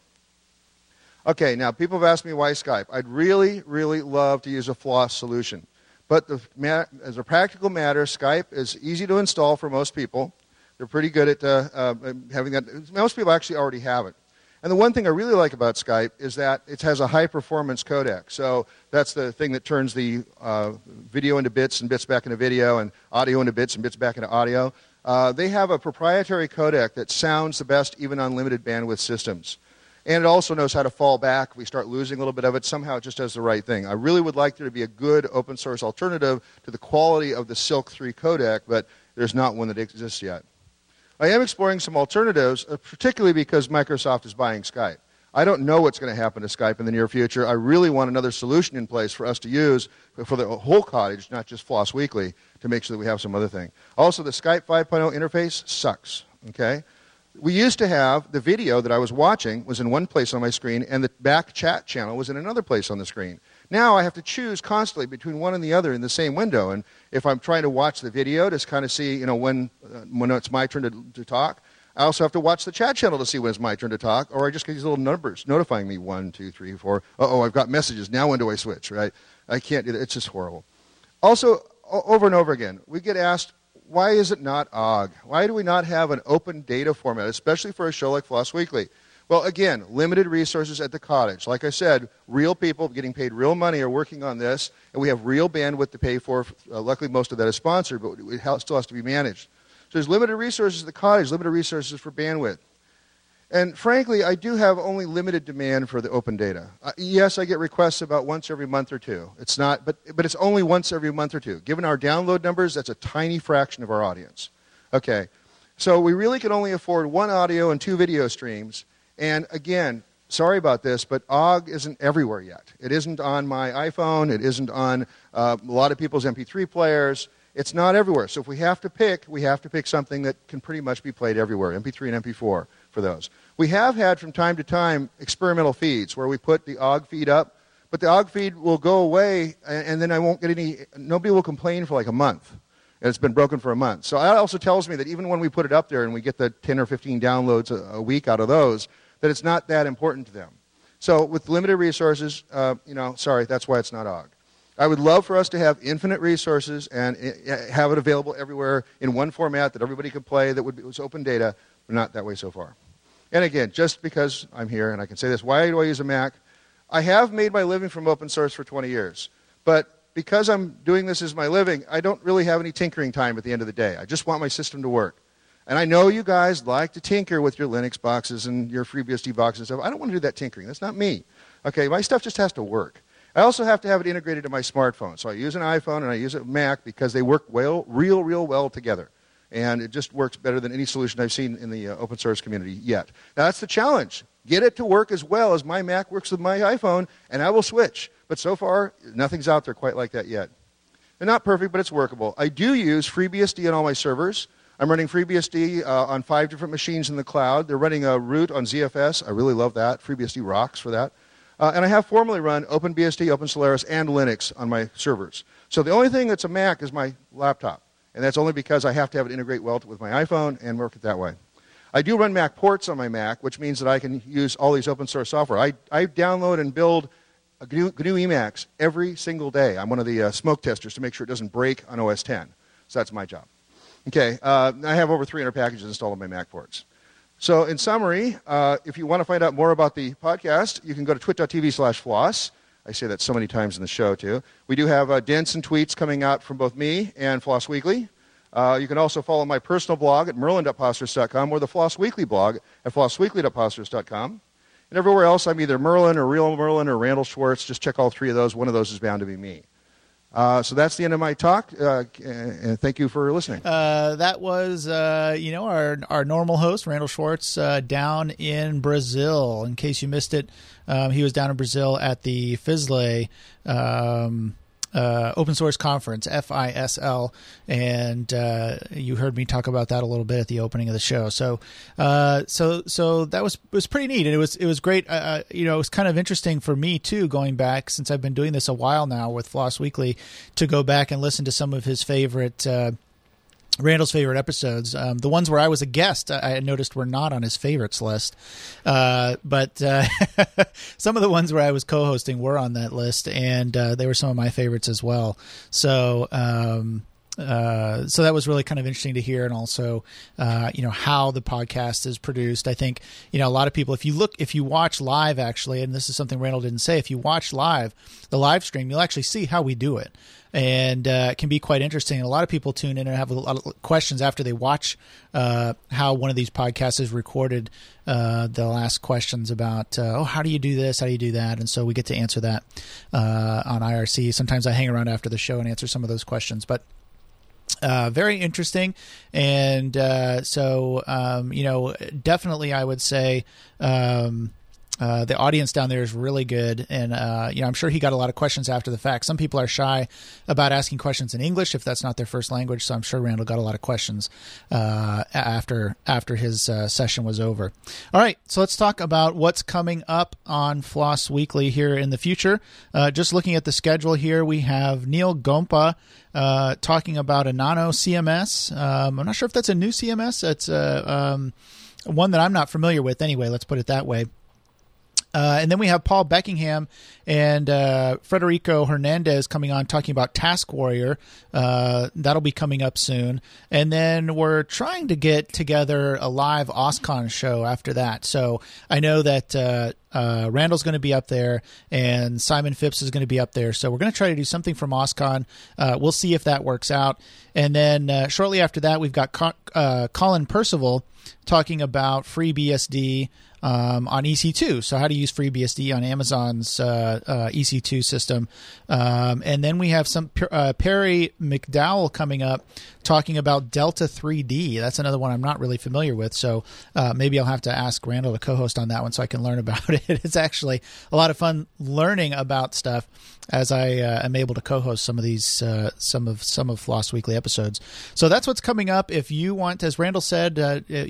Okay, now people have asked me why Skype. I'd really, really love to use a Floss solution. But as a practical matter, Skype is easy to install for most people. They're pretty good at having that. Most people actually already have it. And the one thing I really like about Skype is that it has a high-performance codec. So that's the thing that turns the video into bits and bits back into video, and audio into bits and bits back into audio. They have a proprietary codec that sounds the best even on limited bandwidth systems. And it also knows how to fall back. If we start losing a little bit of it, somehow it just does the right thing. I really would like there to be a good open-source alternative to the quality of the Silk 3 codec, but there's not one that exists yet. I am exploring some alternatives, particularly because Microsoft is buying Skype. I don't know what's going to happen to Skype in the near future. I really want another solution in place for us to use for the whole Cottage, not just Floss Weekly, to make sure that we have some other thing. Also, the Skype 5.0 interface sucks. Okay? We used to have the video that I was watching was in one place on my screen, and the back chat channel was in another place on the screen. Now I have to choose constantly between one and the other in the same window. And if I'm trying to watch the video to kind of see, when it's my turn to talk, I also have to watch the chat channel to see when it's my turn to talk, or I just get these little numbers notifying me 1, 2, 3, 4. Uh-oh, I've got messages. Now when do I switch, right? I can't do that. It's just horrible. Also, over and over again, we get asked, why is it not OGG? Why do we not have an open data format, especially for a show like Floss Weekly? Well, again, limited resources at the Cottage. Like I said, real people getting paid real money are working on this, and we have real bandwidth to pay for. Luckily, most of that is sponsored, but it still has to be managed. So there's limited resources at the Cottage, limited resources for bandwidth. And frankly, I do have only limited demand for the open data. Yes, I get requests about once every month or two. It's not, but it's only once every month or two. Given our download numbers, that's a tiny fraction of our audience. Okay, so we really can only afford 1 audio and 2 video streams. And again, sorry about this, but OGG isn't everywhere yet. It isn't on my iPhone. It isn't on a lot of people's MP3 players. It's not everywhere. So if we have to pick something that can pretty much be played everywhere, MP3 and MP4 for those. We have had from time to time experimental feeds where we put the OGG feed up, But the OGG feed will go away, and then I won't get any. Nobody will complain for like a month. And it's been broken for a month. So that also tells me that even when we put it up there and we get the 10 or 15 downloads a week out of those, that it's not that important to them. So with limited resources, sorry, that's why it's not OGG. I would love for us to have infinite resources and have it available everywhere in one format that everybody could play that was open data, but not that way so far. And again, just because I'm here and I can say this, why do I use a Mac? I have made my living from open source for 20 years. But because I'm doing this as my living, I don't really have any tinkering time at the end of the day. I just want my system to work. And I know you guys like to tinker with your Linux boxes and your FreeBSD boxes and stuff. I don't want to do that tinkering. That's not me. Okay, my stuff just has to work. I also have to have it integrated to my smartphone. So I use an iPhone and I use a Mac because they work real well together. And it just works better than any solution I've seen in the open source community yet. Now, that's the challenge. Get it to work as well as my Mac works with my iPhone, and I will switch. But so far, nothing's out there quite like that yet. They're not perfect, but it's workable. I do use FreeBSD on all my servers. I'm running FreeBSD on 5 different machines in the cloud. They're running a root on ZFS. I really love that. FreeBSD rocks for that. And I have formally run OpenBSD, OpenSolaris, and Linux on my servers. So the only thing that's a Mac is my laptop. And that's only because I have to have it integrate well with my iPhone and work it that way. I do run Mac ports on my Mac, which means that I can use all these open source software. I download and build a GNU Emacs every single day. I'm one of the smoke testers to make sure it doesn't break on OS X. So that's my job. Okay, I have over 300 packages installed on my Mac ports. So in summary, if you want to find out more about the podcast, you can go to twit.tv/floss. I say that so many times in the show, too. We do have dents and tweets coming out from both me and Floss Weekly. You can also follow my personal blog at merlin.posters.com or the Floss Weekly blog at flossweekly.posters.com. And everywhere else, I'm either Merlin or Real Merlin or Randall Schwartz. Just check all three of those. One of those is bound to be me. So that's the end of my talk, and thank you for listening. That was, our normal host, Randall Schwartz, down in Brazil. In case you missed it, he was down in Brazil at the FISLE Open Source Conference, FISL, and you heard me talk about that a little bit at the opening of the show. So that was pretty neat, and it was great. It was kind of interesting for me too, going back since I've been doing this a while now with Floss Weekly, to go back and listen to some of his favorite. Randall's favorite episodes. The ones where I was a guest, I noticed were not on his favorites list. But some of the ones where I was co-hosting were on that list, and they were some of my favorites as well. So that was really kind of interesting to hear, and also, how the podcast is produced. I think, a lot of people, if you watch live, actually, and this is something Randall didn't say, if you watch the live stream, you'll actually see how we do it. And it can be quite interesting. And a lot of people tune in and have a lot of questions after they watch how one of these podcasts is recorded. They'll ask questions about, how do you do this? How do you do that? And so we get to answer that on IRC. Sometimes I hang around after the show and answer some of those questions. But very interesting. And definitely I would say the audience down there is really good, and I'm sure he got a lot of questions after the fact. Some people are shy about asking questions in English if that's not their first language, so I'm sure Randall got a lot of questions after his session was over. All right, so let's talk about what's coming up on Floss Weekly here in the future. Just looking at the schedule here, we have Neil Gompa talking about a Nano CMS. I'm not sure if that's a new CMS. It's one that I'm not familiar with anyway, let's put it that way. And then we have Paul Beckingham and Federico Hernandez coming on talking about Task Warrior. That'll be coming up soon. And then we're trying to get together a live OSCON show after that. So I know that Randall's going to be up there and Simon Phipps is going to be up there. So we're going to try to do something from OSCON. We'll see if that works out. And then shortly after that, we've got Colin Percival talking about FreeBSD on EC2. So how to use FreeBSD on Amazon's EC2 system. And then we have some Perry McDowell coming up talking about Delta 3D. That's another one I'm not really familiar with. So maybe I'll have to ask Randall to co-host on that one so I can learn about it. It's actually a lot of fun learning about stuff as I am able to co-host some of these, some of Floss Weekly episodes. So that's what's coming up. If you want, as Randall said,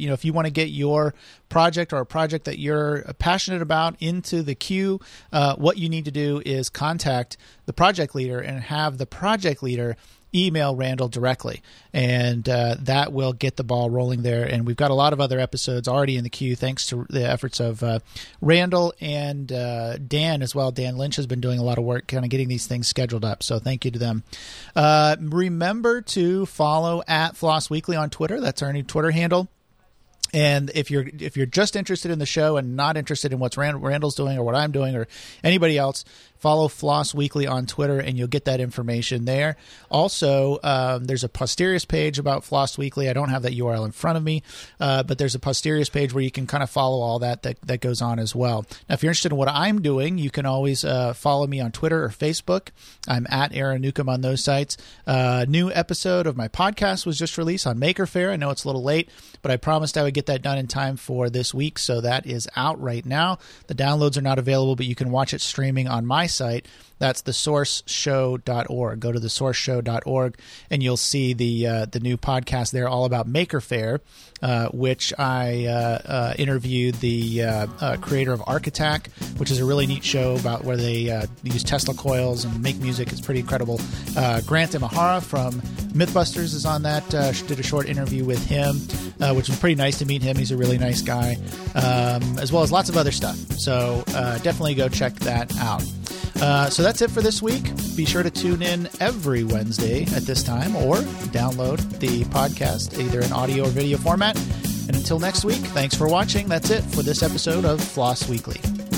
if you want to get your project or a project that you're passionate about into the queue, what you need to do is contact the project leader and have the project leader email Randall directly, and that will get the ball rolling there. And we've got a lot of other episodes already in the queue thanks to the efforts of Randall and Dan as well. Dan Lynch has been doing a lot of work kind of getting these things scheduled up, so thank you to them. Remember to follow at Floss Weekly on Twitter. That's our new Twitter handle. And if you're just interested in the show and not interested in what Randall's doing or what I'm doing or anybody else, follow Floss Weekly on Twitter, and you'll get that information there. Also, there's a Posterius page about Floss Weekly. I don't have that URL in front of me, but there's a Posterius page where you can kind of follow all that goes on as well. Now, if you're interested in what I'm doing, you can always follow me on Twitter or Facebook. I'm at Aaron Newcomb on those sites. New episode of my podcast was just released on Maker Faire. I know it's a little late, but I promised I would get that done in time for this week, so that is out right now. The downloads are not available, but you can watch it streaming on my site. That's thesourceshow.org. Go to thesourceshow.org, and you'll see the new podcast there all about Maker Faire, which I interviewed the creator of Arc Attack, which is a really neat show about where they use Tesla coils and make music. It's pretty incredible. Grant Imahara from Mythbusters is on that. Did a short interview with him, which was pretty nice to meet him. He's a really nice guy, as well as lots of other stuff. So definitely go check that out. So that's it for this week. Be sure to tune in every Wednesday at this time, or download the podcast either in audio or video format. And until next week, thanks for watching. That's it for this episode of Floss Weekly.